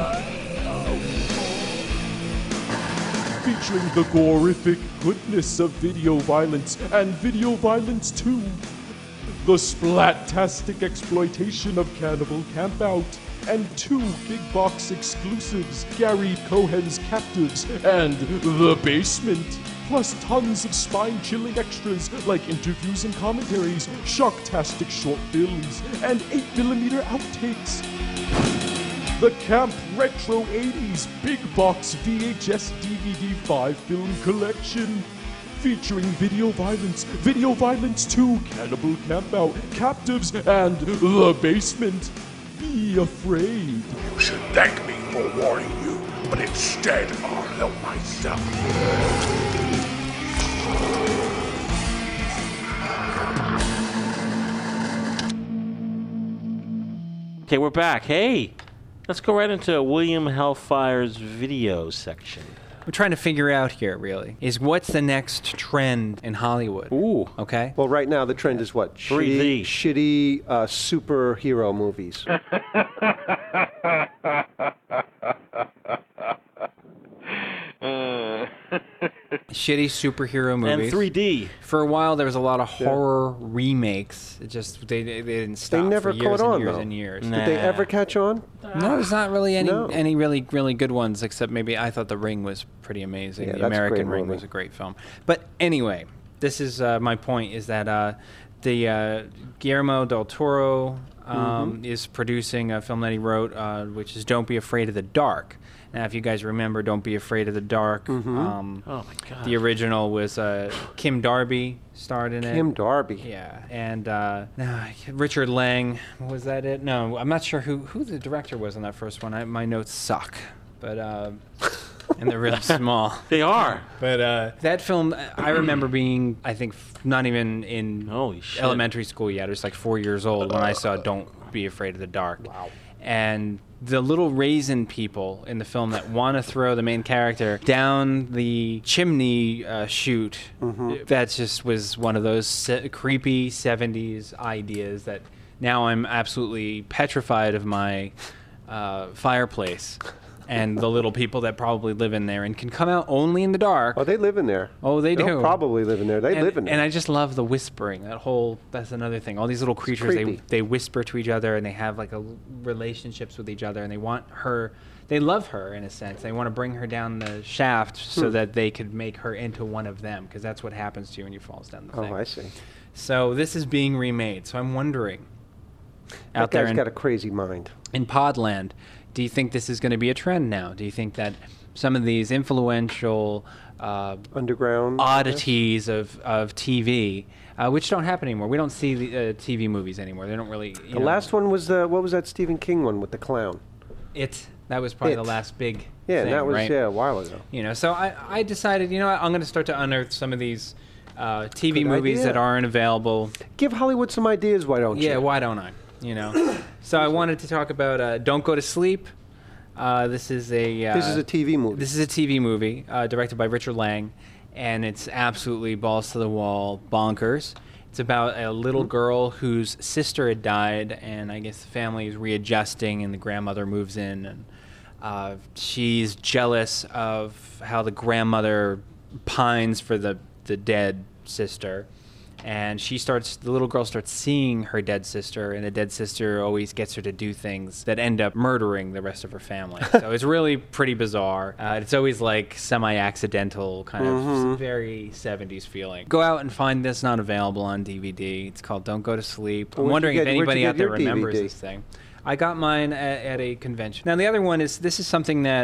Featuring the gorific goodness of video violence and video violence 2. The splat-tastic exploitation of Cannibal Campout, and 2 big box exclusives, Gary Cohen's Captives and The Basement, plus tons of spine-chilling extras like interviews and commentaries, shocktastic short films, and 8mm outtakes. The Camp Retro 80s Big Box VHS DVD 5-film collection. Featuring Video Violence 2, Cannibal Campout, Captives, and The Basement. Be afraid. You should thank me for warning you, but instead I'll help myself. Okay, we're back. Hey, let's go right into William Hellfire's video section. We're trying to figure out here, really, is what's the next trend in Hollywood? Ooh. Okay. Well, right now the trend is what? 3D. Shitty superhero movies. Shitty superhero movies. And 3D. For a while, there was a lot of horror remakes. It just they didn't stop. They never for years caught on, and years though. and years. Did they ever catch on? No, there's not really No. any really good ones, except maybe I thought The Ring was pretty amazing. Yeah, The that's a American great Ring movie. was a great film. But anyway, this is my point: is that the Guillermo del Toro is producing a film that he wrote, which is Don't Be Afraid of the Dark. Now, if you guys remember, Don't Be Afraid of the Dark. Mm-hmm. Oh my God. The original was Kim Darby starred in it. Kim Darby. Yeah, and Richard Lang. Was that it? No, I'm not sure who the director was on that first one. My notes suck, but and they're really small. They are. But that film, I remember being, I think, not even in elementary school yet. I was like 4 years old when I saw Don't Be Afraid of the Dark. Wow. And the little raisin people in the film that want to throw the main character down the chimney chute, that just was one of those creepy 70s ideas that now I'm absolutely petrified of my fireplace and the little people that probably live in there and can come out only in the dark. Oh, they live in there. Oh, they They'll do. probably live in there. They live in there. And I just love the whispering. That's another thing. All these little creatures, they whisper to each other, and they have like relationships with each other, and they love her in a sense. They want to bring her down the shaft so that they could make her into one of them, because that's what happens to you when you fall down the thing. Oh, I see. So this is being remade. So I'm wondering, That guy's got a crazy mind. In Podland, do you think this is going to be a trend now? Do you think that some of these influential underground oddities of TV, which don't happen anymore? We don't see the TV movies anymore. They don't really. The last one was what was that Stephen King one with the clown? That was probably the last big. Yeah, thing, that was right? A while ago. So I decided, I'm going to start to unearth some of these TV movies that aren't available. Give Hollywood some ideas, why don't you? Yeah, why don't I? So I wanted to talk about Don't Go to Sleep. This is a TV movie. This is a TV movie directed by Richard Lang, and it's absolutely balls to the wall bonkers. It's about a little girl whose sister had died, and I guess the family is readjusting, and the grandmother moves in, and she's jealous of how the grandmother pines for the dead sister. And the little girl starts seeing her dead sister, and the dead sister always gets her to do things that end up murdering the rest of her family. So it's really pretty bizarre. It's always like semi-accidental, kind of very 70s feeling. Go out and find this, not available on DVD. It's called Don't Go to Sleep. I'm wondering if anybody out there remembers this thing. I got mine at a convention. Now the other one is something that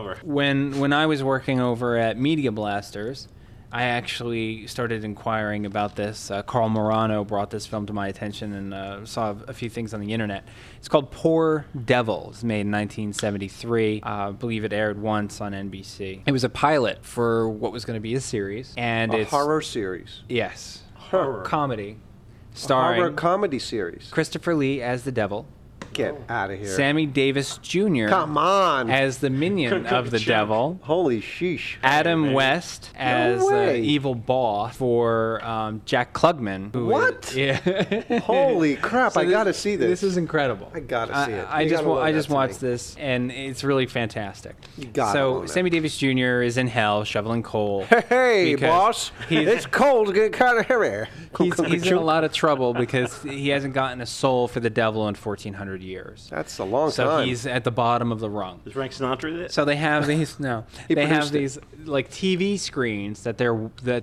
when I was working over at Media Blasters, I actually started inquiring about this. Carl Morano brought this film to my attention, and saw a few things on the internet. It's called Poor Devil. It was made in 1973. I believe it aired once on NBC. It was a pilot for what was going to be a series. And it's horror series. Yes. Horror. Comedy. Starring horror comedy series. Christopher Lee as the devil. Get out of here. Sammy Davis Jr. Come on. as the minion of the devil. Holy sheesh. Adam West as evil boss for Jack Klugman. What? Yeah. Holy crap! I gotta see this. This is incredible. I gotta see it. I just watched this, and it's really fantastic. You gotta so own Sammy Davis Jr. is in hell shoveling coal. Hey, boss! It's cold. Get kind of heavy. He's in a lot of trouble because he hasn't gotten a soul for the devil in 1400 years. That's a long time. So he's at the bottom of the rung. Does Frank Sinatra that? So they have these they have these like TV screens that they're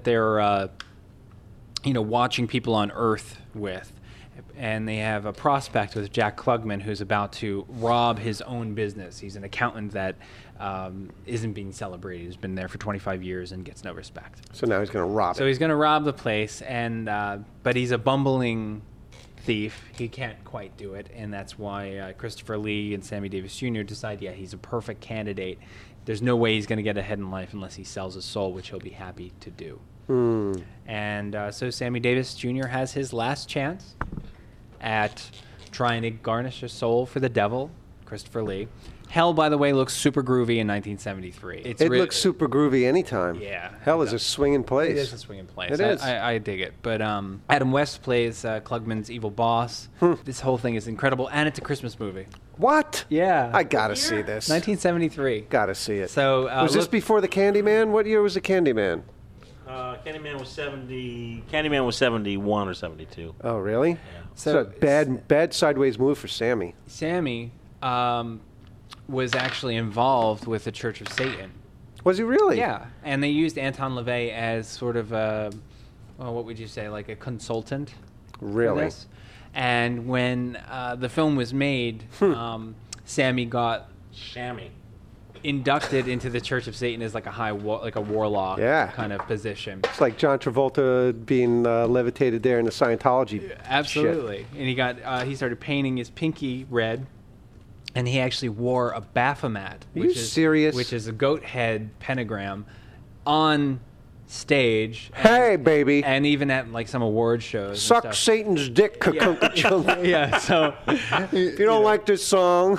watching people on Earth with, and they have a prospect with Jack Klugman who's about to rob his own business. He's an accountant that isn't being celebrated. He's been there for 25 years and gets no respect. So now he's going to rob it. So he's going to rob the place, and but he's a bumbling thief. He can't quite do it, and that's why Christopher Lee and Sammy Davis Jr. decide, he's a perfect candidate. There's no way he's going to get ahead in life unless he sells his soul, which he'll be happy to do. And so Sammy Davis Jr. has his last chance at trying to garnish a soul for the devil, Christopher Lee. Hell, by the way, looks super groovy in 1973. It looks super groovy anytime. Yeah. Hell is a swinging place. It is a swinging place. It is. I dig it. But Adam West plays Klugman's evil boss. This whole thing is incredible, and it's a Christmas movie. What? Yeah. I gotta see this. 1973. Gotta see it. So was this before the Candyman? What year was the Candyman? Candyman was 70. Candyman was 71 or 72. Oh, really? Yeah. So bad sideways move for Sammy. Sammy was actually involved with the Church of Satan. Was he really? Yeah, and they used Anton LaVey as sort of what would you say, like a consultant? Really? For this. And when the film was made, Sammy got... Shammy. inducted into the Church of Satan as like a like a warlock kind of position. It's like John Travolta being levitated there in the Scientology. Absolutely. shit. And he got he started painting his pinky red, and he actually wore a Baphomet, serious? Which is a goat head pentagram, on stage. Hey, baby! And even at like some award shows. Suck Satan's dick, Kakunka. Yeah. So if you don't like this song.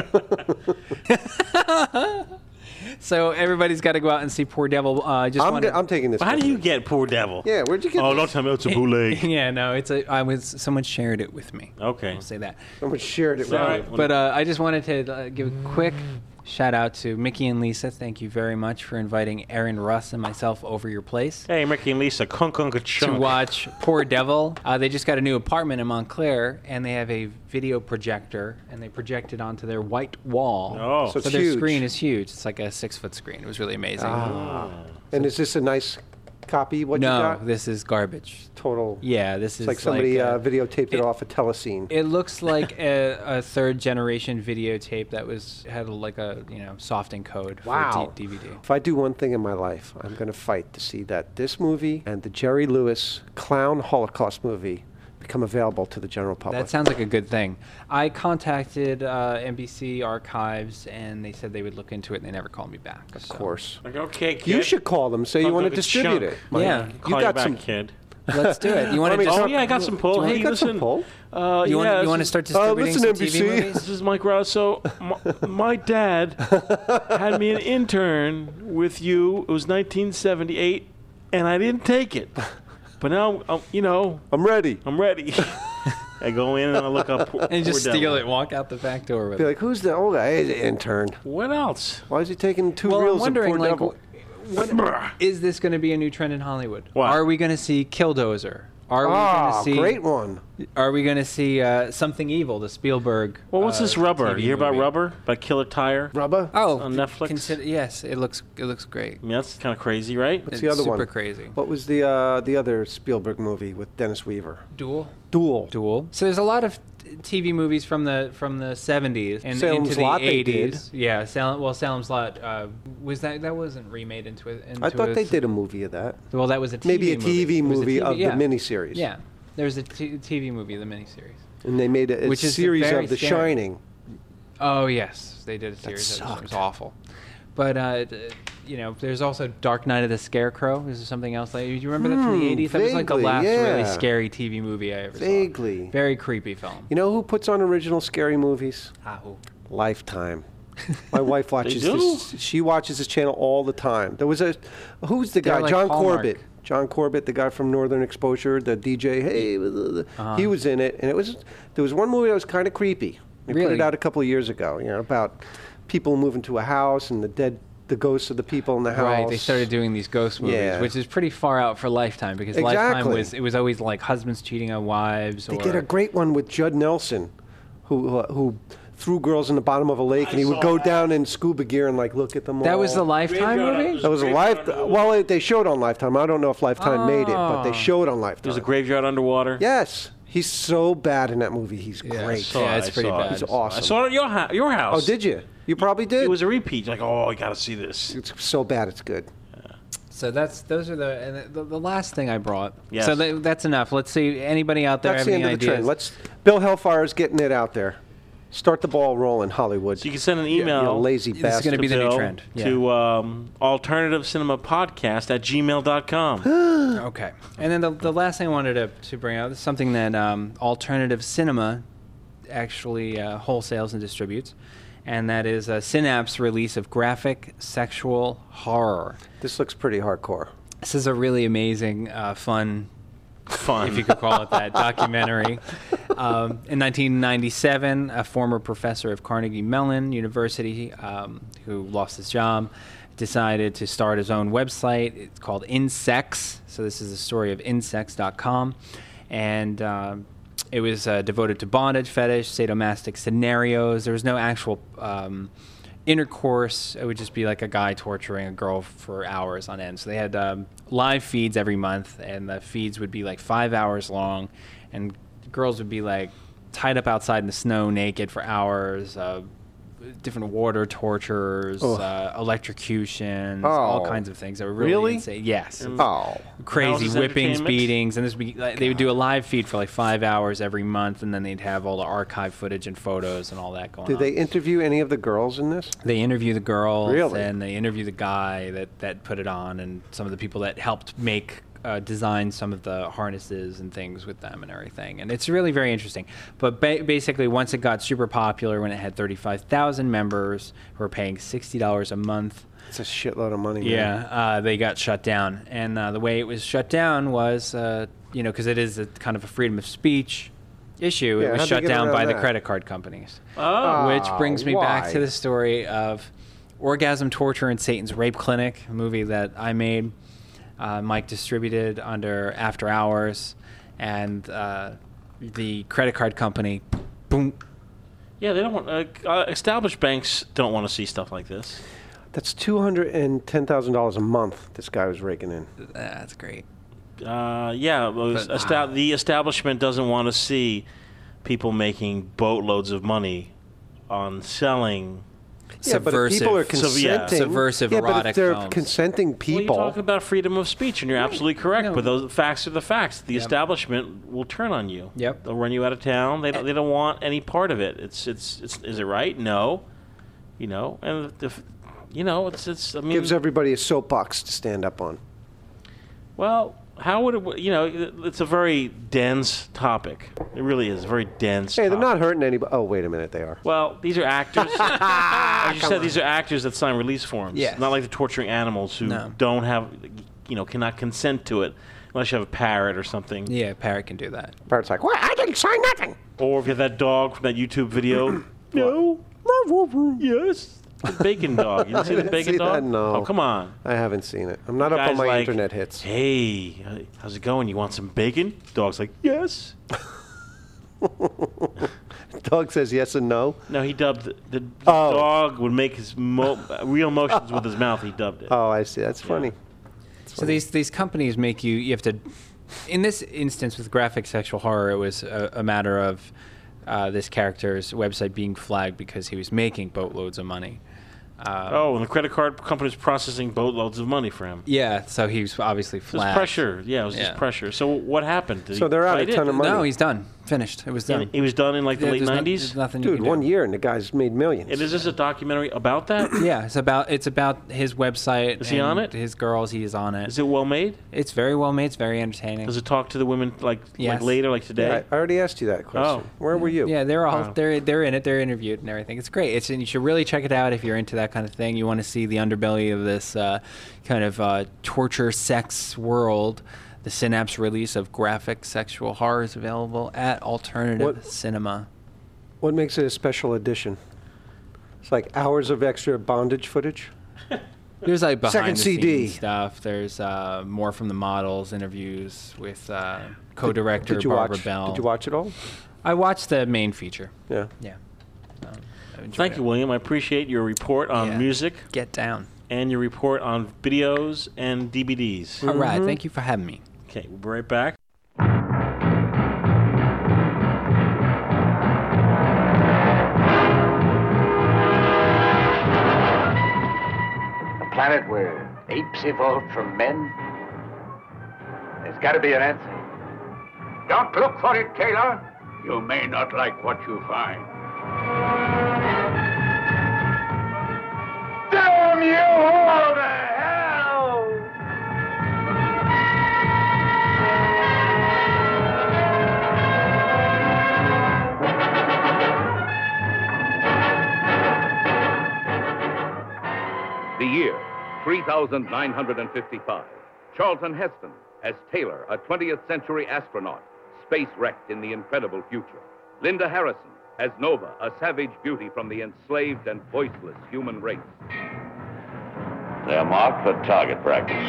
So everybody's got to go out and see Poor Devil. I'm taking this. How do you get Poor Devil? Yeah, where'd you get? Oh, don't tell me it's a bootleg. Yeah, no, someone shared it with me. Okay, I'll say that. Someone shared it with me. But I just wanted to give a quick shout out to Mickey and Lisa. Thank you very much for inviting Aaron, Russ, and myself over your place. Hey, Mickey and Lisa, to watch Poor Devil. They just got a new apartment in Montclair, and they have a video projector, and they project it onto their white wall. Oh, so it's their huge. Screen is huge. It's like a 6-foot screen. It was really amazing. And is this a nice copy? What you got? No, this is garbage. Total. Yeah, this is like somebody videotaped it off a Telescene. It looks like a third generation videotape that had like a soft encode for DVD. If I do one thing in my life, I'm going to fight to see that this movie and the Jerry Lewis clown Holocaust movie become available to the general public. That sounds like a good thing. I contacted NBC Archives, and they said they would look into it, and they never called me back. Of course. Like, okay, kid. You should call them. Say you want to distribute it. Yeah. Call you back, kid. Let's do it. You want to? Oh yeah, I got some pull. Hey, listen. You want to start distributing some TV movies? This is Mike Rouse. So my dad had me an intern with you. It was 1978, and I didn't take it. But now, I'm ready. I'm ready. I go in and I look up Poor and just steal Devil. it and walk out the back door with Be it. like, who's the old guy? He's an intern. What else? Why is he taking two I'm reels of wondering, Poor Devil? Is this going to be a new trend in Hollywood? What? Are we going to see Killdozer? Are we going to see great one. Are we going to see Something Evil, the Spielberg? Well, what's this Rubber? TV You hear about movie? Rubber? By Killer Tire? Rubber? Oh, on Netflix. Yes, it looks great. I mean, that's kind of crazy, right? What's the other one? Super crazy. What was the other Spielberg movie with Dennis Weaver? Duel. Duel. So there's a lot of TV movies from the 70s and Salem's into the Lot they 80s. Yeah, Salem's Lot that wasn't remade into it. I thought they did a movie of that. Well, that was a TV Maybe a movie. TV It was a movie TV of the miniseries. Yeah, there was a TV movie, the miniseries. And they made a Which is series very of The scary. Shining. Oh yes, they did a series. That was awful. But there's also Dark Knight of the Scarecrow. Is there something else? Do you remember that from the 80s? That was like the vaguely, last really yeah. scary TV movie I ever saw. Vaguely. Very creepy film. You know who puts on original scary movies? Who? Lifetime. My wife watches do? this. She watches this channel all the time. There was who's the They're guy? like John Hallmark. Corbett. John Corbett, the guy from Northern Exposure, the DJ. Hey, he was in it, and there was one movie that was kind of creepy. They put Really? it out a couple of years ago. about people moving to a house and the ghosts of the people in the house. Right, they started doing these ghost movies, Yeah. which is pretty far out for Lifetime because Lifetime Exactly. was always like husbands cheating on wives. They did a great one with Judd Nelson, who threw girls in the bottom of a lake, and he would go down in scuba gear and look at them all. That was the Lifetime movie? That was a Well, they showed on Lifetime. I don't know if Lifetime made it, but they showed on Lifetime. There's a graveyard underwater. Yes, he's so bad in that movie. He's great. Yeah, it's pretty bad. He's awesome. I saw it at your house. Oh, did you? You probably did. It was a repeat. Like, oh, I got to see this. It's so bad, it's good. So those are the last thing I brought. Yes. So that's enough. Let's see. Anybody out there That's have the end any of the ideas? trend. Bill Hellfire's getting it out there. Start the ball rolling, Hollywood. So you can send an email. You lazy This is bastard. gonna be the new Bill, trend. Yeah. to alternativecinemapodcast@gmail.com. Okay. And then the last thing I wanted to bring out is something that Alternative Cinema actually wholesales and distributes, and that is Synapse release of graphic sexual horror. This looks pretty hardcore. This is a really amazing, fun, if you could call it that, documentary. In 1997, a former professor of Carnegie Mellon University who lost his job decided to start his own website. It's called Insects. So this is the story of insects.com. And it was devoted to bondage, fetish, sadomasochistic scenarios. There was no actual intercourse. It would just be like a guy torturing a girl for hours on end. So they had live feeds every month, and the feeds would be like 5 hours long, and girls would be like tied up outside in the snow naked for hours, different water tortures, electrocutions, all kinds of things that were really insane. Yes. Crazy whippings, beatings, and they would do a live feed for like 5 hours every month, and then they'd have all the archive footage and photos and all that going on. Did they interview any of the girls in this? They interview the girls, Really? and they interview the guy that put it on, and some of the people that helped make design some of the harnesses and things with them and everything. And it's really very interesting. But basically, once it got super popular, when it had 35,000 members who were paying $60 a month. It's a shitload of money. Yeah, they got shut down. And the way it was shut down was, because it is a kind of a freedom of speech issue, it was shut down by the credit card companies. Which brings me back to the story of Orgasm, Torture, and Satan's Rape Clinic, a movie that I made. Mike distributed under After Hours, and the credit card company, boom. Yeah, they don't want established banks don't want to see stuff like this. That's $210,000 a month this guy was raking in. That's great. The establishment doesn't want to see people making boatloads of money on selling. Yeah, but if people are consenting, subversive but erotic if they're films. consenting people. Well, you're talking about freedom of speech, and you're absolutely correct. But those facts are the facts. The establishment will turn on you. Yep. They'll run you out of town. They don't want any part of it. It's is it right? No. And it's. I mean, Gives everybody a soapbox to stand up on. Well, how would it? It's a very dense topic. It really is a very dense. Hey, they're not hurting anybody. Oh, wait a minute, they are. Well, these are actors. As you said, these are actors that sign release forms. Yes. Not like the torturing animals who don't have, cannot consent to it unless you have a parrot or something. Yeah, a parrot can do that. Parrot's like, well, I didn't sign nothing. Or if you have that dog from that YouTube video. No. Yes. The bacon dog. You didn't see the bacon dog? That? No. Oh, come on. I haven't seen it. I'm not up on my internet hits. Hey, how's it going? You want some bacon? Dog's like, yes. Dog says yes and no? No, he dubbed the dog would make his real motions with his mouth. He dubbed it. Oh, I see. That's funny. So these companies make you have to. In this instance with graphic sexual horror, it was a matter of this character's website being flagged because he was making boatloads of money. And the credit card company was processing boatloads of money for him. Yeah, so he was obviously flagged. It was pressure. Yeah, it was just pressure. So what happened? So they're out a ton of money. No, he's done. Finished. It was done. He was done in like the late 90s? There's nothing Dude, you can do. 1 year and the guy's made millions. And is this a documentary about that? Yeah, it's about his website. Is he on it? His girls, he is on it. Is it well made? It's very well made. It's very entertaining. Does it talk to the women like later, like today? Yeah, I already asked you that question. Where were you? Yeah, they're all they're in it. They're interviewed and everything. It's great. And you should really check it out if you're into that kind of thing. You want to see the underbelly of this kind of torture sex world. The Synapse release of graphic sexual horror is available at Alternative Cinema. What makes it a special edition? It's like hours of extra bondage footage? There's like behind the CD scenes stuff. There's more from the models, interviews with co-director Barbara Bell. Did you watch it all? I watched the main feature. Yeah. Yeah. Thank you, William. I appreciate your report on music. Get down. And your report on videos and DVDs. All right. Thank you for having me. Okay, we'll be right back. A planet where apes evolved from men? There's got to be an answer. Don't look for it, Taylor. You may not like what you find. Damn you all to hell! The year, 3955. Charlton Heston as Taylor, a 20th century astronaut, space-wrecked in the incredible future. Linda Harrison as Nova, a savage beauty from the enslaved and voiceless human race. They're marked for target practice.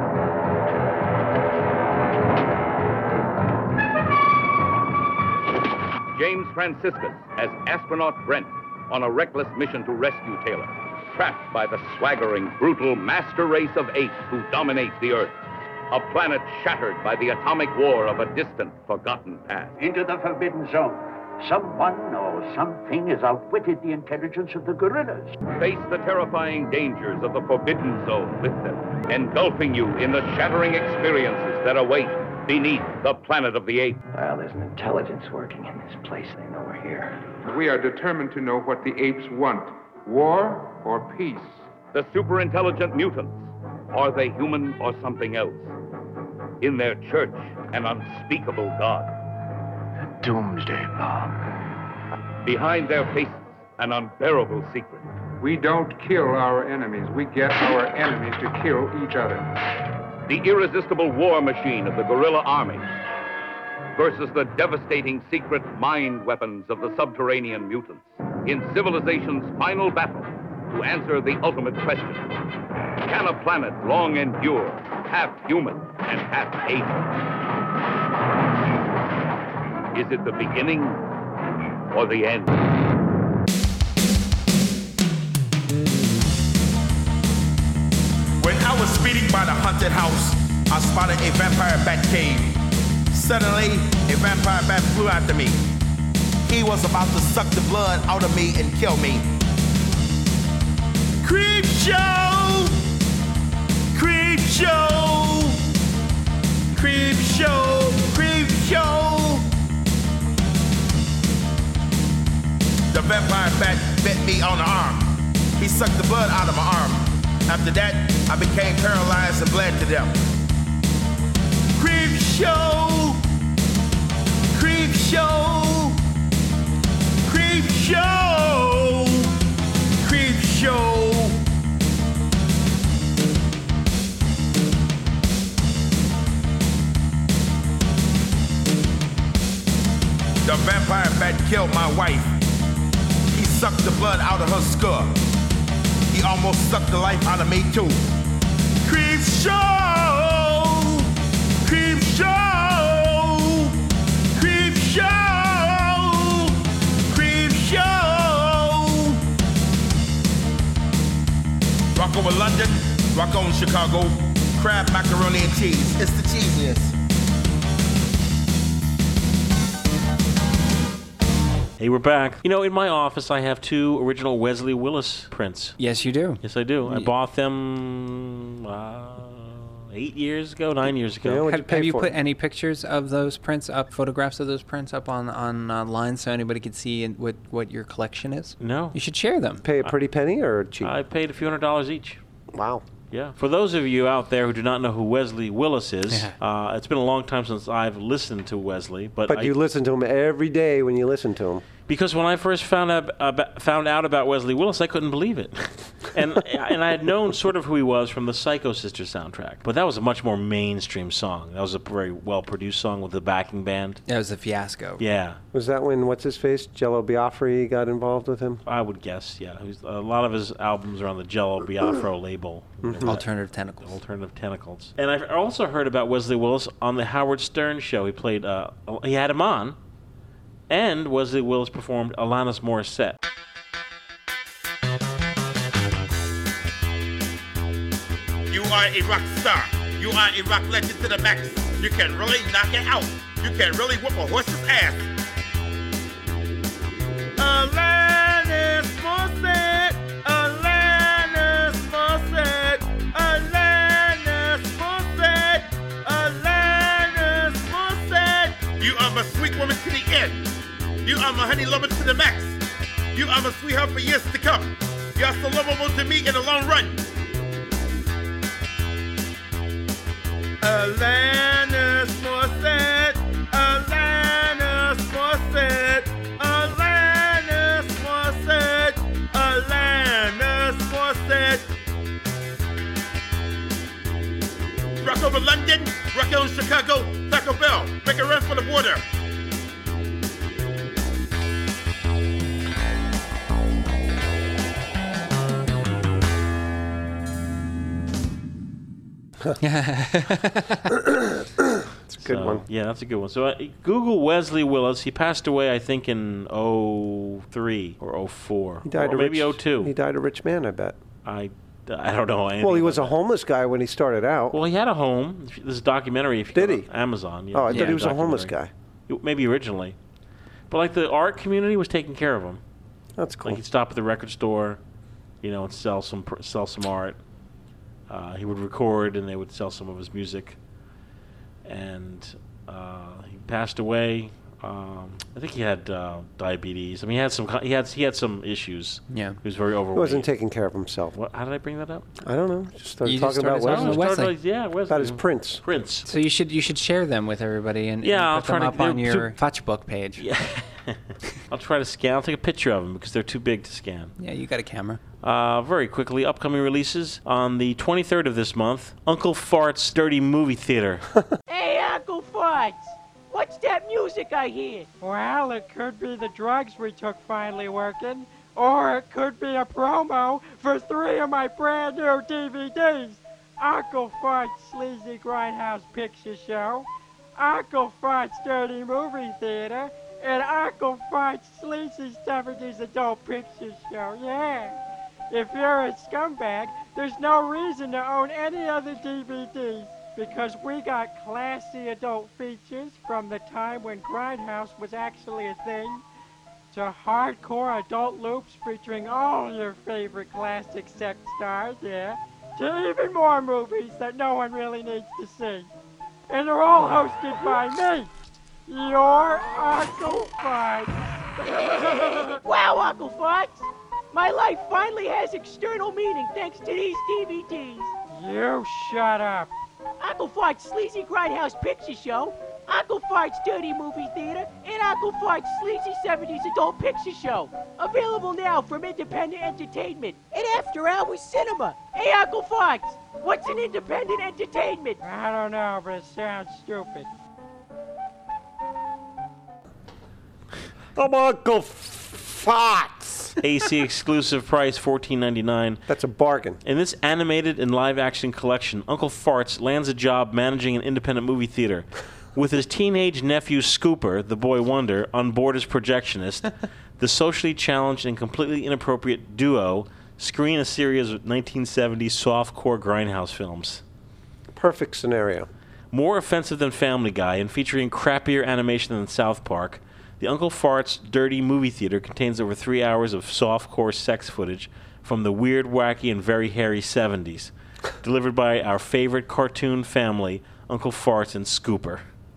James Franciscus as astronaut Brent on a reckless mission to rescue Taylor, trapped by the swaggering, brutal master race of apes who dominate the Earth. A planet shattered by the atomic war of a distant, forgotten past. Into the Forbidden Zone. Someone or something has outwitted the intelligence of the gorillas. Face the terrifying dangers of the Forbidden Zone with them, engulfing you in the shattering experiences that await beneath the Planet of the Apes. Well, there's an intelligence working in this place. They know we're here. We are determined to know what the apes want, war or peace. The superintelligent mutants, are they human or something else? In their church, an unspeakable god. The Doomsday Bomb. Behind their faces, an unbearable secret. We don't kill our enemies. We get our enemies to kill each other. The irresistible war machine of the guerrilla army versus the devastating secret mind weapons of the subterranean mutants in civilization's final battle to answer the ultimate question. Can a planet long endure, half human and half ape? Is it the beginning or the end? When I was speeding by the haunted house, I spotted a vampire bat cave. Suddenly, a vampire bat flew after me. He was about to suck the blood out of me and kill me. Creep show! Creep show! Creep show! Creep show! The vampire bat bit me on the arm. He sucked the blood out of my arm. After that, I became paralyzed and bled to death. Creep show! Creep show! Creep show! Creep show! The vampire bat killed my wife. He sucked the blood out of her skull. He almost sucked the life out of me too. Creep show! Creep show! Creep show! Creep show! Rock over London, rock on Chicago, crab, macaroni, and cheese. It's the cheesiest. Hey, we're back. You know, in my office, I have 2 original Wesley Willis prints. Yes, you do. Yes, I do. I bought them 8 years ago, 9 years ago. Have you put any pictures of those prints up, photographs of those prints up online so anybody could see what your collection is? No. You should share them. Pay a pretty penny or cheap? I paid a few $100s each. Wow. Yeah. For those of you out there who do not know who Wesley Willis is, it's been a long time since I've listened to Wesley. But you listen to him every day when you listen to him. Because when I first found out about Wesley Willis, I couldn't believe it. and I had known sort of who he was from the Psycho Sisters soundtrack. But that was a much more mainstream song. That was a very well-produced song with the backing band. That was a fiasco. Yeah. Was that when, what's-his-face, Jello Biafra got involved with him? I would guess, yeah. A lot of his albums are on the Jello Biafra label. Mm-hmm. Alternative Tentacles. Alternative Tentacles. And I've also heard about Wesley Willis on the Howard Stern show. He played, he had him on. And Wesley Willis performed Alanis Morissette. You are a rock star. You are a rock legend to the max. You can really knock it out. You can really whoop a horse's ass. Alanis Morissette. Alanis Morissette. Alanis Morissette. Alanis Morissette. You are my sweet woman to the end. You are my honey lover to the max. You are my sweetheart for years to come. You are so lovable to me in the long run. Alanis Morissette. Alanis Morissette. Alanis Morissette. Alanis Morissette. Rock over London. Rock over Chicago. Taco Bell. Make a run for the border. That's a good one. Yeah, that's a good one. So Google Wesley Willis. He passed away, I think, in 03 or 04. He died or maybe 02. He died a rich man, I bet. I don't know anything. Well, he was a homeless guy when he started out. Well, he had a home. This documentary, if you Did go he? on Amazon. Oh, I thought he was a homeless guy. Maybe originally. But like the art community was taking care of him. That's cool. Like he'd stop at the record store, and sell some art. He would record, and they would sell some of his music. And he passed away. I think he had diabetes. I mean, he had some issues. Yeah, he was very overweight. He wasn't taking care of himself. How did I bring that up? I don't know. Just started talking about Wesley. Wesley. Wesley. About his Prince. Prince. So you should share them with everybody and I'll put them try up to on your Fotchbook page. Yeah. I'll try to scan. I'll take a picture of them because they're too big to scan. Yeah, you got a camera. Very quickly, upcoming releases on the 23rd of this month. Uncle Fart's Dirty Movie Theater. Hey, Uncle Farts! What's that music I hear? Well, it could be the drugs we took finally working, or it could be a promo for 3 of my brand new DVDs. Uncle Fart's Sleazy Grindhouse Picture Show, Uncle Fart's Dirty Movie Theater, and Uncle Fart's Sleazy 70s Adult Picture Show, yeah. If you're a scumbag, there's no reason to own any other DVDs. Because we got classy adult features from the time when Grindhouse was actually a thing, to hardcore adult loops featuring all your favorite classic sex stars, yeah, to even more movies that no one really needs to see. And they're all hosted by me, your Uncle Farts. Wow, Uncle Farts! My life finally has external meaning thanks to these DVDs. You shut up. Uncle Fart's Sleazy Grindhouse Picture Show, Uncle Fart's Dirty Movie Theater, and Uncle Fart's Sleazy 70s Adult Picture Show. Available now from Independent Entertainment and After Hours Cinema. Hey, Uncle Farts, what's an independent entertainment? I don't know, but it sounds stupid. I'm Uncle Farts. AC exclusive price $14.99. That's a bargain. In this animated and live-action collection, Uncle Farts lands a job managing an independent movie theater. With his teenage nephew Scooper, the boy wonder, on board as projectionist, the socially challenged and completely inappropriate duo screen a series of 1970s softcore grindhouse films. Perfect scenario. More offensive than Family Guy and featuring crappier animation than South Park, the Uncle Fart's Dirty Movie Theater contains over 3 hours of softcore sex footage from the weird, wacky, and very hairy 70s, delivered by our favorite cartoon family, Uncle Farts and Scooper.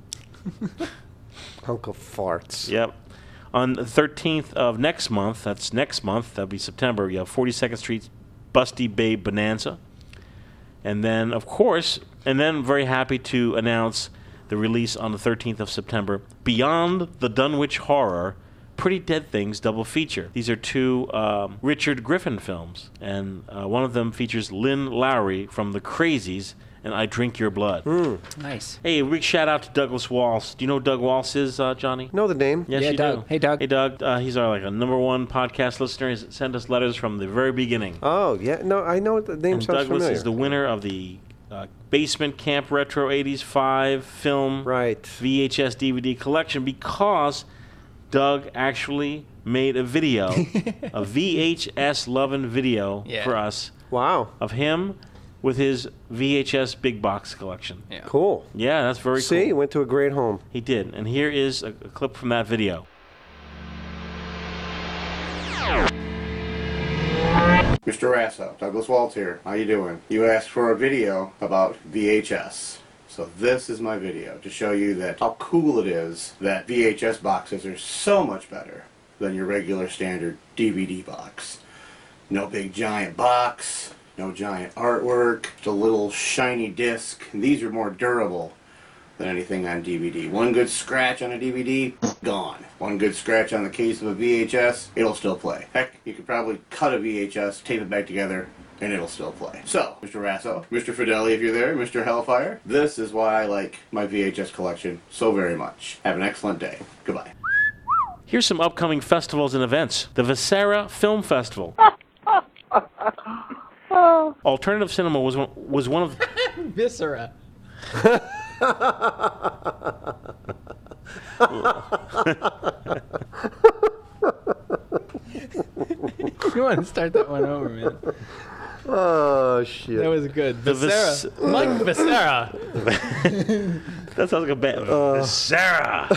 Uncle Farts. Yep. On the 13th of next month, that'll be September, you have 42nd Street's Busty Babe Bonanza. And then, of course, very happy to announce the release on the 13th of September, Beyond the Dunwich Horror, Pretty Dead Things double feature. These are 2 Richard Griffin films, and one of them features Lynn Lowry from The Crazies and I Drink Your Blood. Nice. Hey, a big shout out to Douglas Walsh. Do you know who Doug Walsh is, Johnny? Know the name. Yes, Yeah, you Doug. do. Hey, Doug. Hey, Doug. He's our a #1 podcast listener. He's sent us letters from the very beginning. Oh, yeah. No, I know the name And sounds Douglas familiar. is the winner of the Basement Camp Retro 80s 5 film VHS DVD collection because Doug actually made a video, a VHS loving video for us. Wow. Of him with his VHS big box collection. Yeah. Cool. Yeah, that's very cool. See, he went to a great home. He did. And here is a clip from that video. Mr. Rasso, Douglas Waltz here. How you doing? You asked for a video about VHS. So this is my video to show you that how cool it is that VHS boxes are so much better than your regular standard DVD box. No big giant box, no giant artwork, just a little shiny disc. And these are more durable than anything on DVD. One good scratch on a DVD, gone. One good scratch on the case of a VHS, it'll still play. Heck, you could probably cut a VHS, tape it back together, and it'll still play. So, Mr. Rasso, Mr. Fideli if you're there, Mr. Hellfire, this is why I like my VHS collection so very much. Have an excellent day. Goodbye. Here's some upcoming festivals and events. The Viscera Film Festival. Alternative cinema was one of... Viscera. You want to start that one over, man. Oh, shit. That was good. Viscera. Mike Viscera. That sounds like a band. Viscera.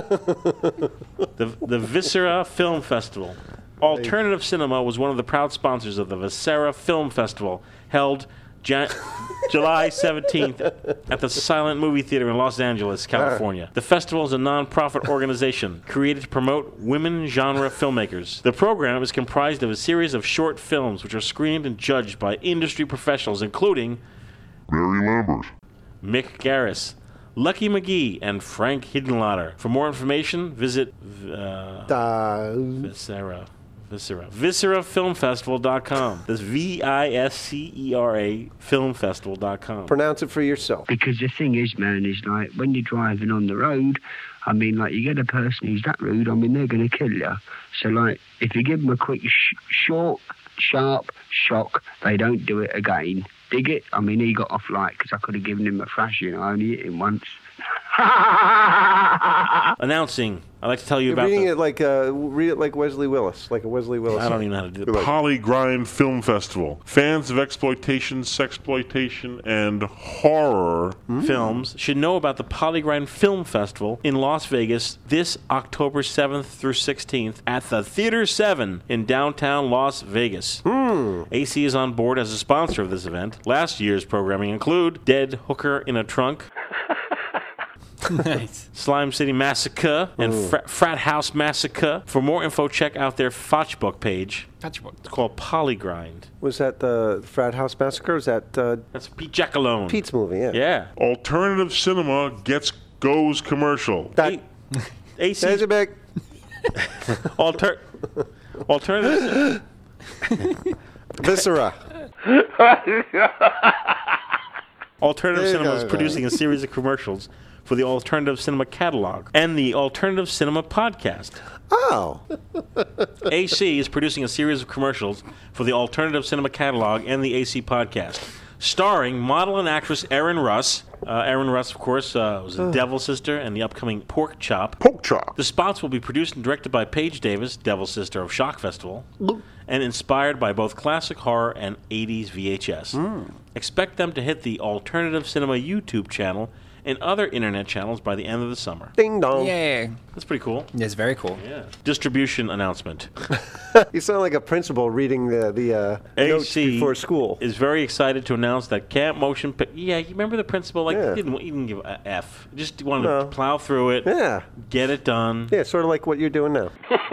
The Viscera Film Festival. Alternative Cinema was one of the proud sponsors of the Viscera Film Festival, held July 17th at the Silent Movie Theater in Los Angeles, California. The festival is a non-profit organization created to promote women genre filmmakers. The program is comprised of a series of short films which are screened and judged by industry professionals, including Mary Lambert, Mick Garris, Lucky McGee, and Frank Hiddenlotter. For more information, visit VisceraFilmFestival.com. That's VISCERA Filmfestival.com. Pronounce it for yourself. Because the thing is, man, is like when you're driving on the road, I mean, like you get a person who's that rude, I mean, they're going to kill you. So, like, if you give them a quick, short, sharp shock, they don't do it again. Dig it? I mean, he got off light because I could have given him a thrashing. I only hit him once. Announcing. I'd like to tell you You're about reading it like read it like Wesley Willis, like a Wesley Willis. I don't even know how to do it. Polygrind Film Festival. Fans of exploitation, sexploitation, and horror films should know about the Polygrind Film Festival in Las Vegas this October 7th through 16th at the Theater 7 in downtown Las Vegas. AC is on board as a sponsor of this event. Last year's programming include Dead Hooker in a Trunk, Nice. Slime City Massacre, and Frat House Massacre. For more info, check out their Fotchbook page. It's called Polygrind. Was that the Frat House Massacre? Was that That's Pete Giacalone. Pete's movie? Yeah. Yeah. Alternative Cinema goes commercial. That AC. There's a big Alternative. Viscera. Alternative Cinema is producing a series of commercials for the Alternative Cinema catalog and the Alternative Cinema podcast. Oh. AC is producing a series of commercials for the Alternative Cinema catalog and the AC podcast, starring model and actress Erin Russ. Erin Russ, of course, was a Devil Sister and the upcoming Pork Chop. Pork Chop. The spots will be produced and directed by Paige Davis, Devil Sister of Shock Festival, and inspired by both classic horror and 80s VHS. Expect them to hit the Alternative Cinema YouTube channel and other internet channels by the end of the summer. Ding dong. Yay. That's pretty cool. It's very cool. Yeah. Distribution announcement. You sound like a principal reading the notes AC before school. is very excited to announce that Camp Motion you remember the principal? Like, Yeah. he didn't give a F. Just wanted to plow through it, get it done. Yeah, sort of like what you're doing now.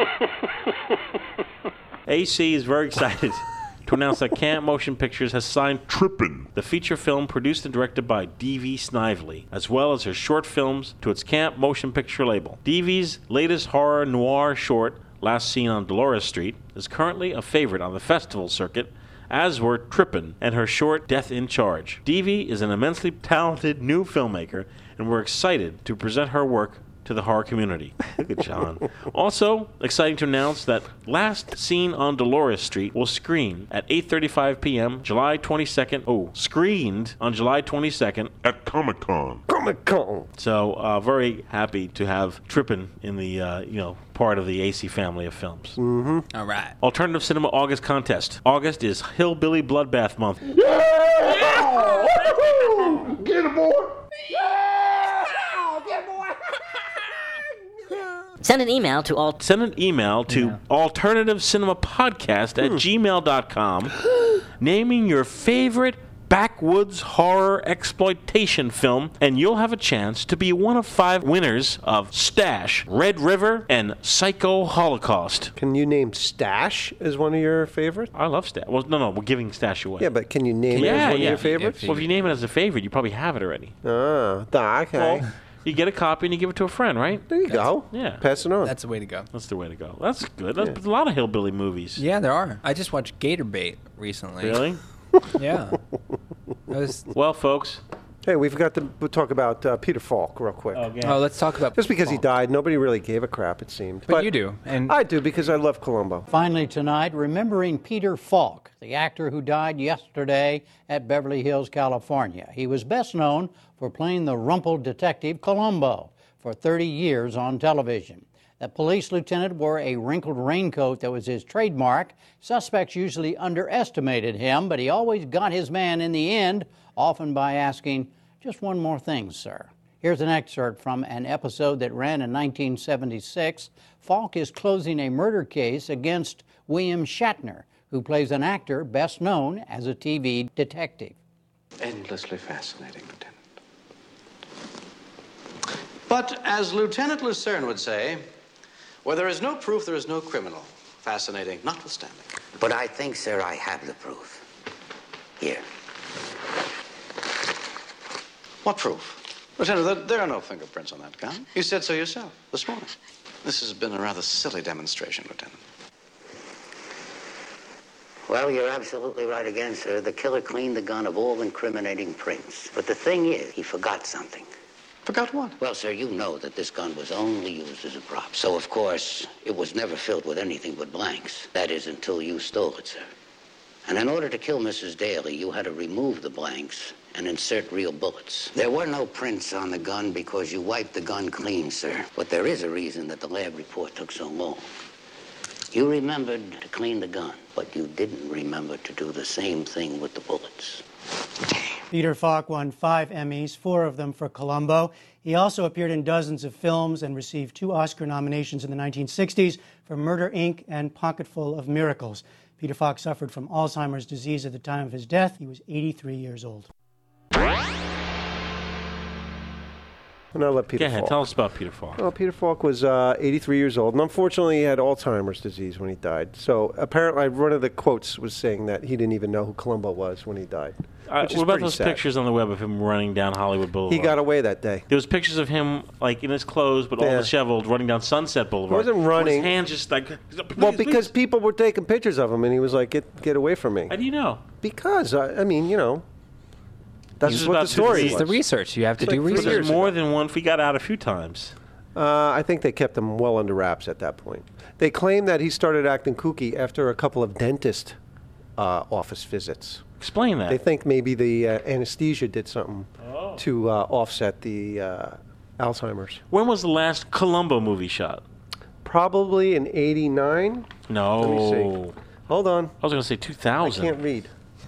AC is very excited to announce that Camp Motion Pictures has signed Trippin', the feature film produced and directed by D.V. Snively, as well as her short films, to its Camp Motion Picture label. D.V.'s latest horror noir short, Last Seen on Dolores Street, is currently a favorite on the festival circuit, as were Trippin' and her short Death in Charge. D.V. is an immensely talented new filmmaker, and we're excited to present her work to the horror community. Look at John. Also, exciting to announce that Last Seen on Dolores Street will screen at 8:35 p.m. July 22nd. Screened on July 22nd at Comic-Con. Comic-Con. So, very happy to have Trippin' in the, part of the AC family of films. Mm-hmm. All right. Alternative Cinema August Contest. August is Hillbilly Bloodbath Month. Yeah! Get it, boy! Send an email to alternativecinema.podcast@gmail.com naming your favorite backwoods horror exploitation film, and you'll have a chance to be one of 5 winners of Stash, Red River, and Psycho Holocaust. Can you name Stash as one of your favorites? I love Stash. Well, no, we're giving Stash away. Yeah, but can you name it as one of your favorites? Well, if you name it as a favorite, you probably have it already. Oh, okay. Well, you get a copy and you give it to a friend, right? There you go. Yeah. Pass it on. That's the way to go. That's the way to go. That's good. There's a lot of hillbilly movies. Yeah, there are. I just watched Gator Bait recently. Really? Yeah. Well, folks. Hey, we'll talk about Peter Falk real quick. Oh, let's talk about Just because he died, nobody really gave a crap, it seemed. But you do. And I do, because I love Columbo. Finally tonight, remembering Peter Falk, the actor who died yesterday at Beverly Hills, California. He was best known for playing the rumpled detective Columbo for 30 years on television. The police lieutenant wore a wrinkled raincoat that was his trademark. Suspects usually underestimated him, but he always got his man in the end, often by asking, "Just one more thing, sir." Here's an excerpt from an episode that ran in 1976. Falk is closing a murder case against William Shatner, who plays an actor best known as a TV detective. Endlessly fascinating, Lieutenant. But as Lieutenant Lucerne would say, where there is no proof, there is no criminal. Fascinating, notwithstanding. But I think, sir, I have the proof. Here. What proof? Lieutenant, there are no fingerprints on that gun. You said so yourself this morning. This has been a rather silly demonstration, Lieutenant. Well, you're absolutely right again, sir. The killer cleaned the gun of all incriminating prints. But the thing is, he forgot something. Forgot what? Well, sir, you know that this gun was only used as a prop. So, of course, it was never filled with anything but blanks. That is, until you stole it, sir. And in order to kill Mrs. Daly, you had to remove the blanks and insert real bullets. There were no prints on the gun because you wiped the gun clean, sir. But there is a reason that the lab report took so long. You remembered to clean the gun, but you didn't remember to do the same thing with the bullets. Peter Falk won 5 Emmys, 4 of them for Columbo. He also appeared in dozens of films and received 2 Oscar nominations in the 1960s for Murder, Inc. and Pocketful of Miracles. Peter Falk suffered from Alzheimer's disease at the time of his death. He was 83 years old. And I'll let Peter Go ahead, Falk. tell us about Peter Falk. Well, Peter Falk was 83 years old, and unfortunately he had Alzheimer's disease when he died. So apparently one of the quotes was saying that he didn't even know who Columbo was when he died. Which is What about pretty those sad. pictures on the web of him running down Hollywood Boulevard? He got away that day. There was pictures of him, like, in his clothes, but all Yeah. disheveled, running down Sunset Boulevard. He wasn't running. With his hands just like... Well, because people were taking pictures of him, and he was like, get away from me. How do you know? Because, I mean, you know, that's This is what about the story It's was. the research. You have to It's do like 3 research. years There's more ago. than one. He got out a few times. I think they kept him well under wraps at that point. They claim that he started acting kooky after a couple of dentist office visits. Explain that. They think maybe the anesthesia did something to offset the Alzheimer's. When was the last Columbo movie shot? Probably in '89. No. Let me see. Hold on. I was going to say 2000. I can't read.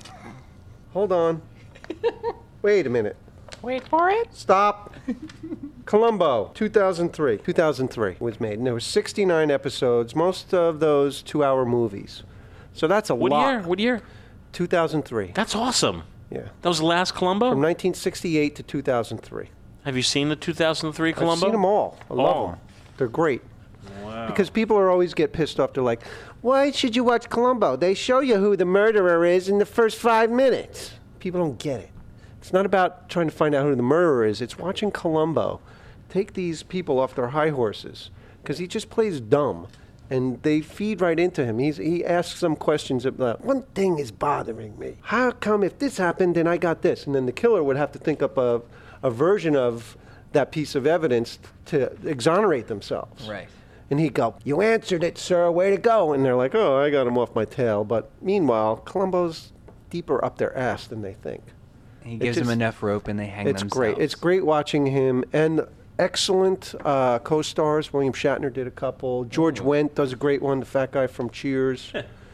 Hold on. Wait a minute. Wait for it. Stop. Columbo, 2003. 2003 was made, and there were 69 episodes, most of those 2-hour movies. So that's a What lot. year? What year? 2003. That's awesome. Yeah. That was the last Columbo? From 1968 to 2003. Have you seen the 2003 Columbo? I've seen them all. I love All. them. They're great. Wow. Because people are always get pissed off. They're like, why should you watch Columbo? They show you who the murderer is in the first 5 minutes. People don't get it. It's not about trying to find out who the murderer is. It's watching Columbo take these people off their high horses because he just plays dumb. And they feed right into him. He asks them questions about, one thing is bothering me. How come if this happened, then I got this? And then the killer would have to think up a version of that piece of evidence to exonerate themselves. Right. And he'd go, you answered it, sir, way to go. And they're like, oh, I got him off my tail. But meanwhile, Columbo's deeper up their ass than they think. He gives them enough rope and they hang It's themselves. great. It's great watching him. And excellent co-stars. William Shatner did a couple. George Wendt does a great one, the fat guy from Cheers.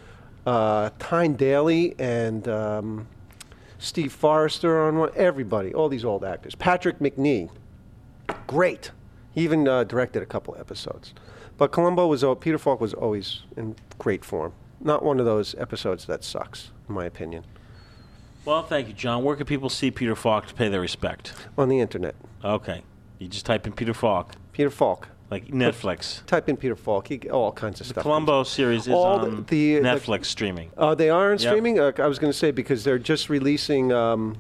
Tyne Daly and Steve Forrester on one. Everybody, all these old actors. Patrick McNee, great. He even directed a couple episodes. But Columbo was, Peter Falk was always in great form. Not one of those episodes that sucks, in my opinion. Well, thank you, John. Where can people see Peter Falk to pay their respect? On the internet. Okay. You just type in Peter Falk. Peter Falk. Like Netflix. Type in Peter Falk. All kinds of The stuff. Columbo series is All on the Netflix streaming. They are on Yep. streaming? I was going to say because they're just releasing the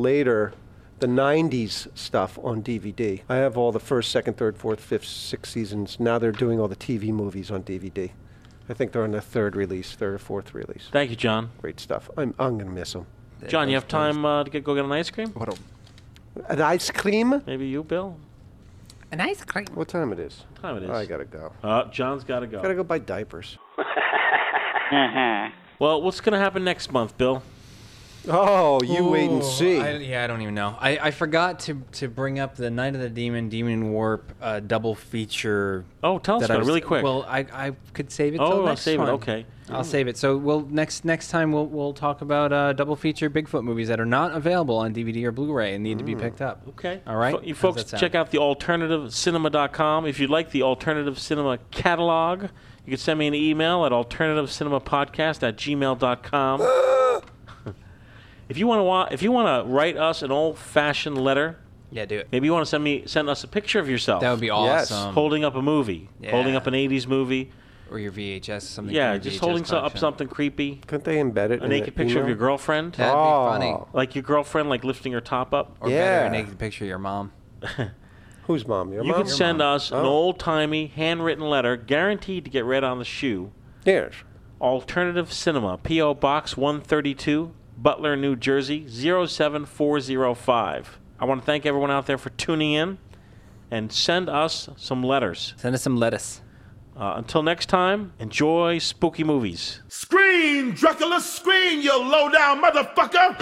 90s stuff on DVD. I have all the first, second, third, fourth, fifth, sixth seasons. Now they're doing all the TV movies on DVD. I think they're on the third or fourth release. Thank you, John. Great stuff. I'm going to miss them. John, you have time to go get an ice cream? An ice cream? Maybe you, Bill? An ice cream. What time it is? What time it is? I got to go. John's got to go. Got to go buy diapers. Well, what's going to happen next month, Bill? Oh, you wait and see. I don't even know. I forgot to bring up the Night of the Demon, Demon Warp double feature. Oh, tell us about it really quick. Well, I could save it. Oh, till I'll next save it. time. Okay. I'll save it. So next time we'll talk about double feature Bigfoot movies that are not available on DVD or Blu-ray and need to be picked up. Okay. All right. You folks check out the alternativecinema.com. If you'd like the Alternative Cinema catalog, you can send me an email at alternativecinemapodcast@gmail.com. If you want to write us an old-fashioned letter, do it. Maybe you want to send us a picture of yourself. That would be awesome. Holding up a movie, holding up an '80s movie, or your VHS, something. Yeah, just holding up something creepy. Couldn't they embed it? A naked picture of your girlfriend. That'd be funny. Like your girlfriend, like lifting her top up. Or better, a naked picture of your mom. Whose mom? Your you mom? can send us an old-timey, handwritten letter, guaranteed to get read on the shoe. Yes. Alternative Cinema, P.O. Box 132, Butler, New Jersey, 07405. I want to thank everyone out there for tuning in, and send us some letters. Send us some lettuce. Until next time, enjoy spooky movies. Scream, Dracula, scream, you low-down motherfucker!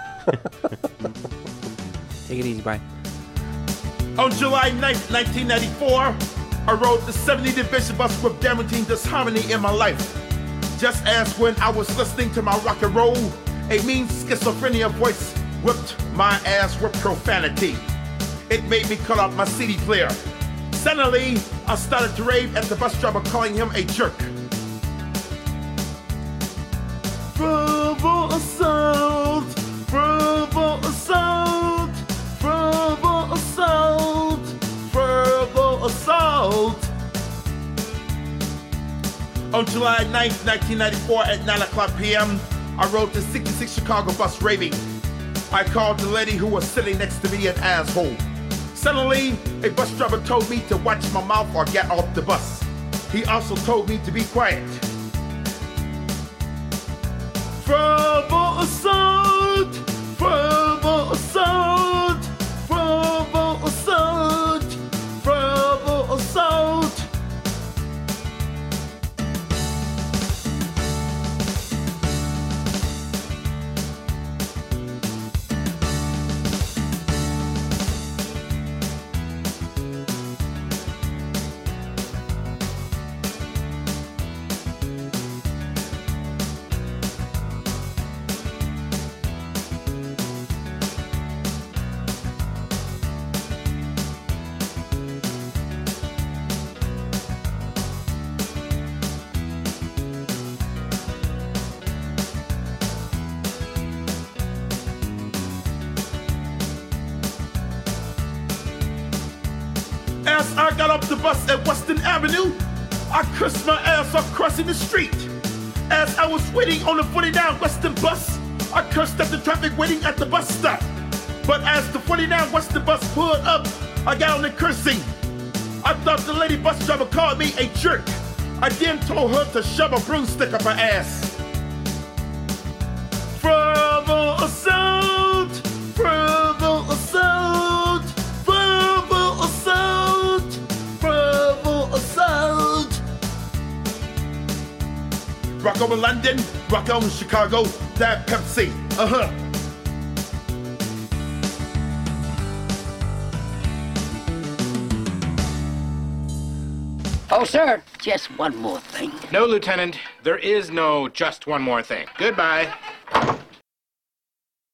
Take it easy, Brian. On July 9th, 1994, I rode the 70 Division bus with guaranteed disharmony in my life. Just as when I was listening to my rock and roll, a mean schizophrenia voice whipped my ass with profanity. It made me cut off my CD player. Suddenly, I started to rave at the bus driver, calling him a jerk. Verbal assault, verbal assault, verbal assault, verbal assault. On July 9th, 1994 at 9 o'clock p.m., I rode the 66 Chicago bus raving. I called the lady who was sitting next to me an asshole. Suddenly, a bus driver told me to watch my mouth or get off the bus. He also told me to be quiet. Verbal assault, verbal assault, verbal assault, verbal assault. As I got off the bus at Western Avenue, I cursed my ass off crossing the street. As I was waiting on the 49 Western bus, I cursed at the traffic waiting at the bus stop. But as the 49 Western bus pulled up, I got on the cursing. I thought the lady bus driver called me a jerk. I then told her to shove a broomstick up her ass. Verbal assault, verbal assault, verbal assault, verbal assault. Rock over London, rock on Chicago, that Pepsi, Oh, sir, just one more thing. No, Lieutenant, there is no just one more thing. Goodbye.